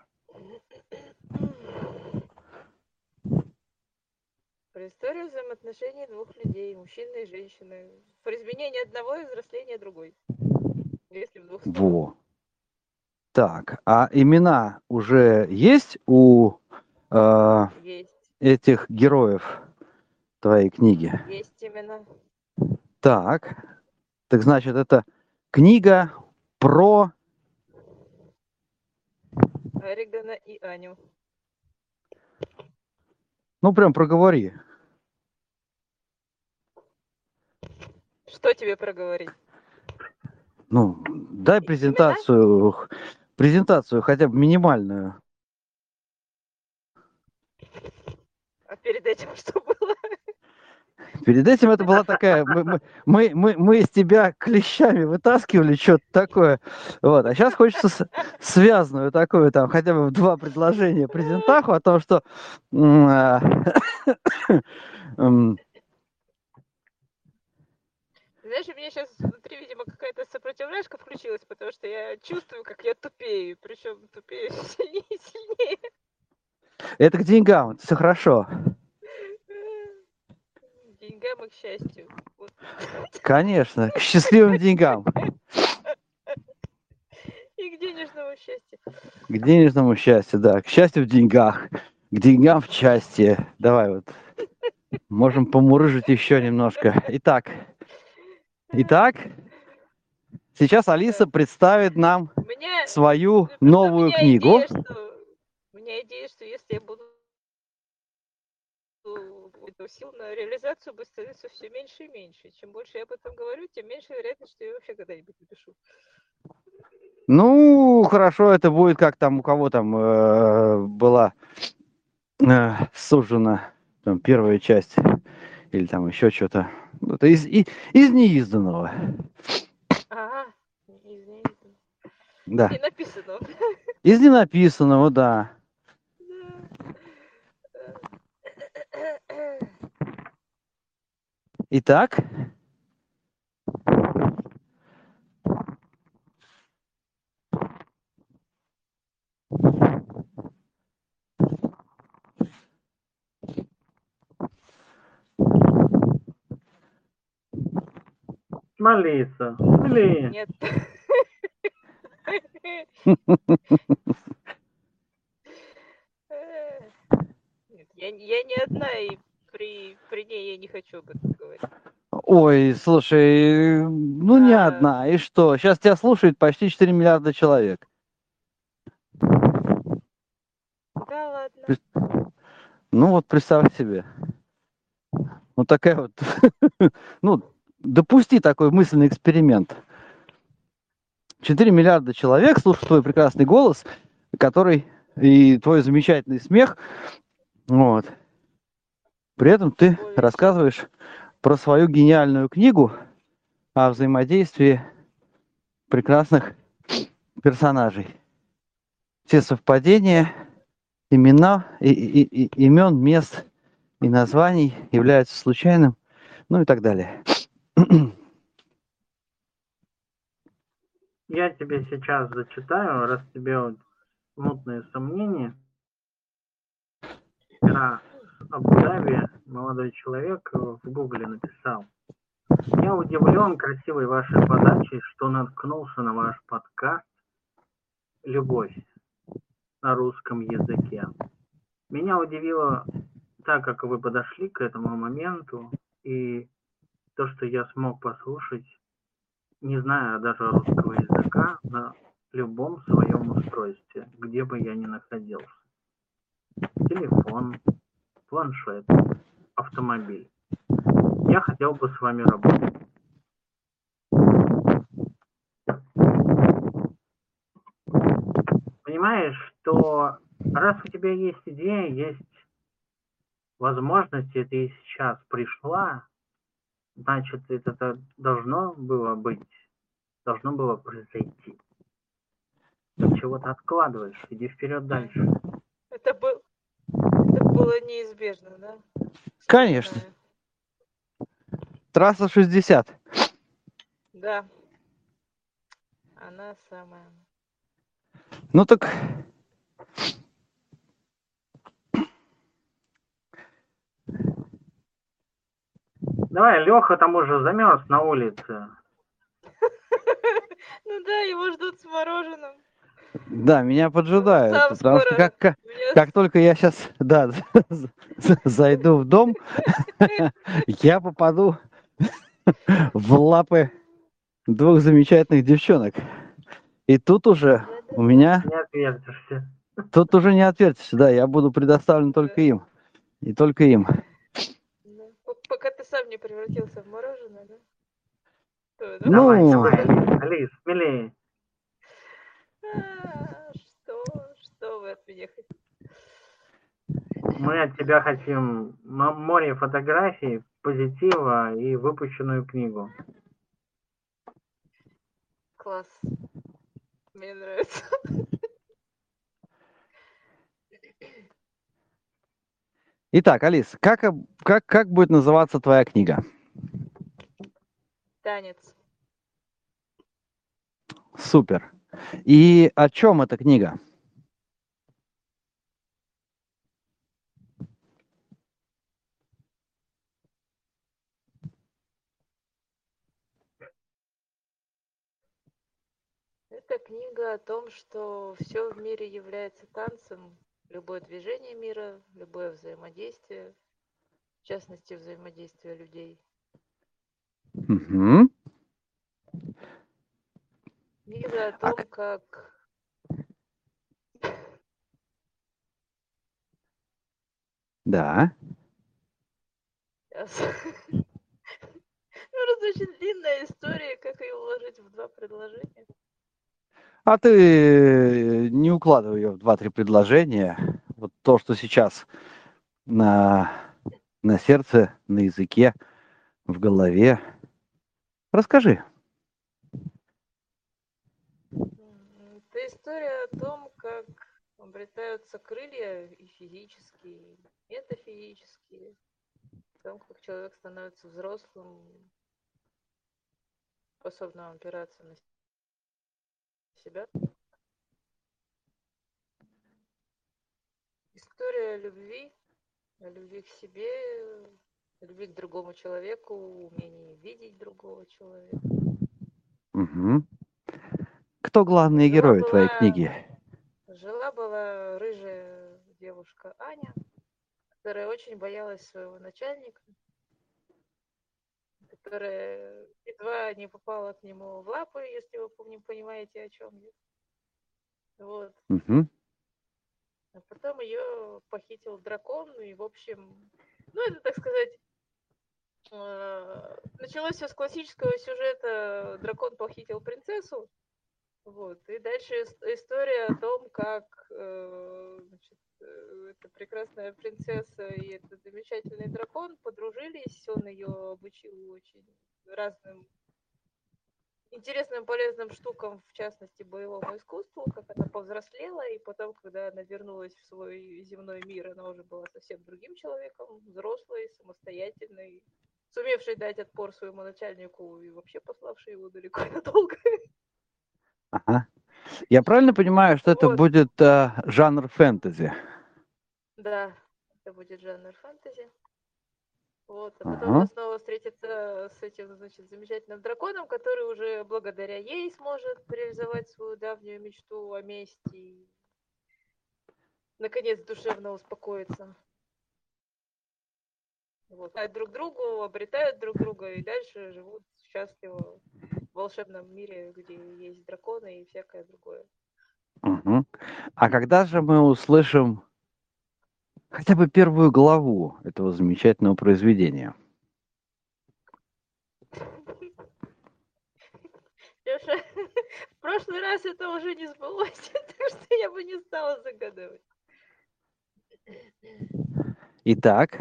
Про историю взаимоотношений двух людей, мужчины и женщины. Про изменение одного и взросление другой. Если в двух словах. Во. Так, а имена уже есть у Есть. этих героев твоей книги? Есть именно. Так, значит, это книга про... Орегана и Аню. Ну, прям проговори. Что тебе проговорить? Ну, дай презентацию хотя бы минимальную. А перед этим что было? Перед этим это была такая, мы из тебя клещами вытаскивали что-то такое, вот, а сейчас хочется связанную такую, там, хотя бы в 2 предложения презентаху о том, что Знаешь, у меня сейчас внутри, видимо, какая-то сопротивляшка включилась, потому что я чувствую, как я тупею, причем тупею сильнее и сильнее. Это к деньгам, это все хорошо. Деньгам и к счастью. Вот. Конечно, к счастливым деньгам, И к денежному счастью. к денежному счастью, да, к счастью в деньгах, к деньгам в счастье. Давай вот, можем помурыжить еще немножко. Итак, сейчас Алиса представит нам У меня, свою просто новую книгу. у меня идея, что если я буду сил на реализацию будет становиться все меньше и меньше. Чем больше я об этом говорю, тем меньше вероятность, что я вообще когда-нибудь напишу. Ну, хорошо, это будет как там у кого там была сужена там, первая часть или там еще что-то. Это из неизданного. Ага, из Да. ненаписанного. Из ненаписанного, да. Итак, Смолиться. Смелее. Нет. Нет, я не одна, и при ней я не хочу об этом говорить. ой, слушай, ну не А, одна. И что? Сейчас тебя слушает почти 4 миллиарда человек. да ладно. Ну вот представь себе. Вот такая вот, ну, допусти такой мысленный эксперимент. 4 миллиарда человек слушают твой прекрасный голос, который и твой замечательный смех. Вот. При этом ты Более чем. рассказываешь про свою гениальную книгу о взаимодействии прекрасных персонажей. Все совпадения, имена, имен, мест и названий являются случайным, ну и так далее. Я тебе сейчас зачитаю, раз тебе вот смутные сомнения. Вчера с Абу-Даби молодой человек в Гугле написал: «Я удивлен красивой вашей подачей, что наткнулся на ваш подкаст «Любовь» на русском языке. Меня удивило так, как вы подошли к этому моменту, и то, что я смог послушать, не зная даже русского языка, на любом своем устройстве, где бы я ни находился. Телефон, планшет, автомобиль. Я хотел бы с вами работать». Понимаешь, что раз у тебя есть идея, есть возможность, и ты сейчас пришла, значит, это должно было быть, должно было произойти. Ты чего-то откладываешь, иди вперед дальше. Это было неизбежно, да? Конечно. Вспоминаю. Трасса 60. Да. Она самая. Ну так Давай, Леха там уже замерз на улице. Ну да, его ждут с мороженым. да, меня поджидают, Сам потому что скоро. Меня как только я сейчас, да, зайду в дом, я попаду в лапы двух замечательных девчонок. И тут уже у меня, Не отвертишься. тут уже не отвертишься, да, я буду предоставлен только им. И только им. Да. Пока ты сам не превратился в мороженое, да? Давай, Давай, Ну, давай, Алис, смелее. Что вы от меня хотите? Мы от тебя хотим море фотографий, позитива и выпущенную книгу. Класс. Мне нравится. итак, Алис, как будет называться твоя книга? Танец. Супер. И о чем эта книга? Это книга о том, что все в мире является танцем. Любое движение мира, любое взаимодействие, в частности, взаимодействие людей. Мгм. Книга о А, том, как... да. Щас. Ну, это очень длинная история, как ее уложить в 2 предложения. А ты не укладывай ее в 2-3 предложения. Вот то, что сейчас на, на сердце, на языке, в голове. Расскажи. Это история о том, как обретаются крылья и физические, и метафизические, о том, как человек становится взрослым, способным опираться на себя. История о любви к себе, о любви к другому человеку, умении видеть другого человека. Угу. Кто главные герои твоей книги? Жила-была рыжая девушка Аня, которая очень боялась своего начальника, которая едва не попала к нему в лапы, если вы не понимаете, о чем я. Вот. Угу. А потом ее похитил дракон, и, в общем, ну, это, так сказать, началось все с классического сюжета «Дракон похитил принцессу». Вот. И дальше история о том, как значит, эта прекрасная принцесса и этот замечательный дракон подружились. Он ее обучил очень разным интересным, полезным штукам, в частности, боевому искусству, как она повзрослела, и потом, когда она вернулась в свой земной мир, она уже была совсем другим человеком, взрослой, самостоятельной, сумевшей дать отпор своему начальнику и вообще пославшей его далеко и надолго. Ага. Я правильно понимаю, что это Вот, будет жанр фэнтези? да, это будет жанр фэнтези. Вот, а потом Ага. она снова встретится с этим, значит, замечательным драконом, который уже благодаря ей сможет реализовать свою давнюю мечту о мести и, наконец, душевно успокоиться. Вот. Знают друг другу, обретают друг друга и дальше живут счастливо в волшебном мире, где есть драконы и всякое другое. Угу. А когда же мы услышим хотя бы первую главу этого замечательного произведения? Леша, в прошлый раз это уже не сбылось, так что я бы не стала загадывать. Итак,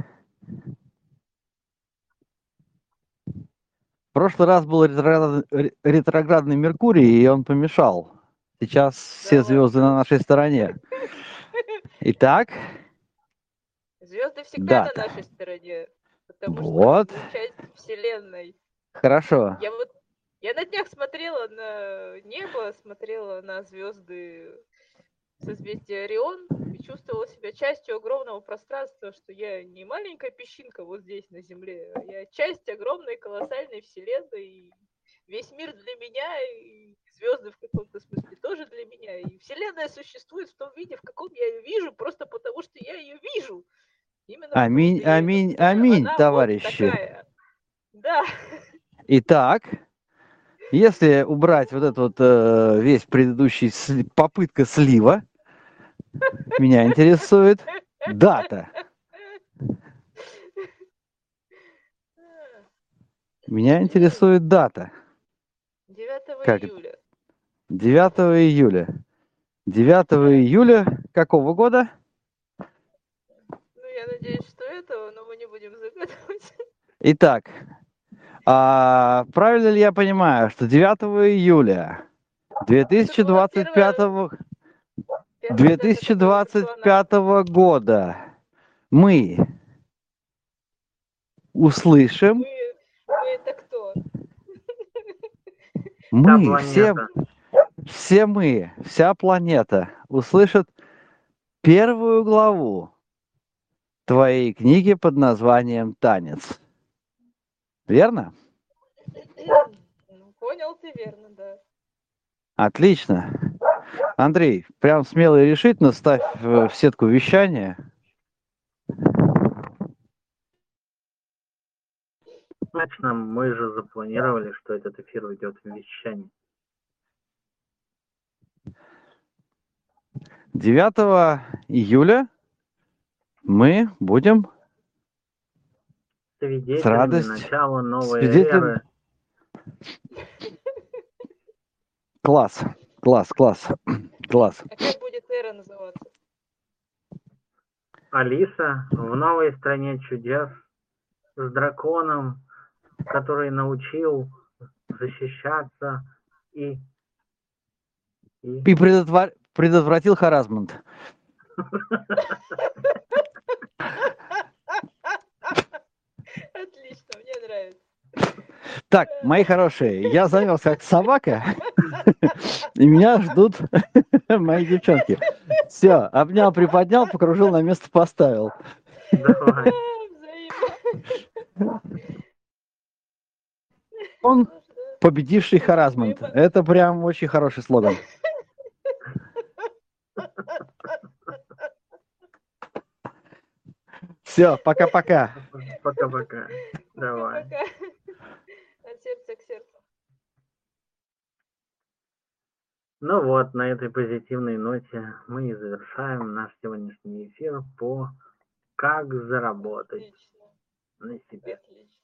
в прошлый раз был ретроградный Меркурий, и он помешал. Сейчас все Да звезды на ладно. нашей стороне. Итак, Звезды всегда на дата. нашей стороне, потому что Вот. мы часть Вселенной. Хорошо. Я на днях смотрела на небо, смотрела на звезды созвездия Орион и чувствовала себя частью огромного пространства, что я не маленькая песчинка вот здесь на Земле, а я часть огромной колоссальной Вселенной, и весь мир для меня, и звезды в каком-то смысле тоже для меня, и Вселенная существует в том виде, в каком я ее вижу, просто потому что я ее вижу. Именно потому Аминь, что я ее аминь, наблюдаю. аминь, Она вот товарищи. такая. Да. Итак, если убрать вот этот вот весь предыдущий попытка слива, меня интересует дата. Меня интересует дата. 9 Как это? июля. 9 июля. 9 Да. июля какого года? Ну, я надеюсь, что этого, но мы не будем загадывать. Итак, правильно ли я понимаю, что 9 июля Это была 2025, первая дата, которая пришла нам. 2025 года мы услышим, Мы это кто? Та мы, планета. все мы, вся планета услышит первую главу твоей книги под названием «Танец». Верно? Ну, понял ты верно, да. Отлично. Андрей, прям смело и решительно ставь в сетку вещания. Точно, мы же запланировали, что этот эфир уйдет в вещание. 9 июля мы будем с Свидетелями радостью, начала новой свидетелем. эры. Класс. А как будет эра называться? Алиса в новой стране чудес с драконом, который научил защищаться и И предотвратил харассмент. Отлично, мне нравится. Так, мои хорошие, я занялся как собака, и меня ждут мои девчонки. Все, обнял, приподнял, покружил, на место поставил. Давай. Взаимно. Он победивший харассмент. Это прям очень хороший слоган. Все, пока-пока. Пока-пока. Давай. Пока. От сердца к сердцу. Ну вот, на этой позитивной ноте мы и завершаем наш сегодняшний эфир по «Как заработать Отлично. на себе». Отлично.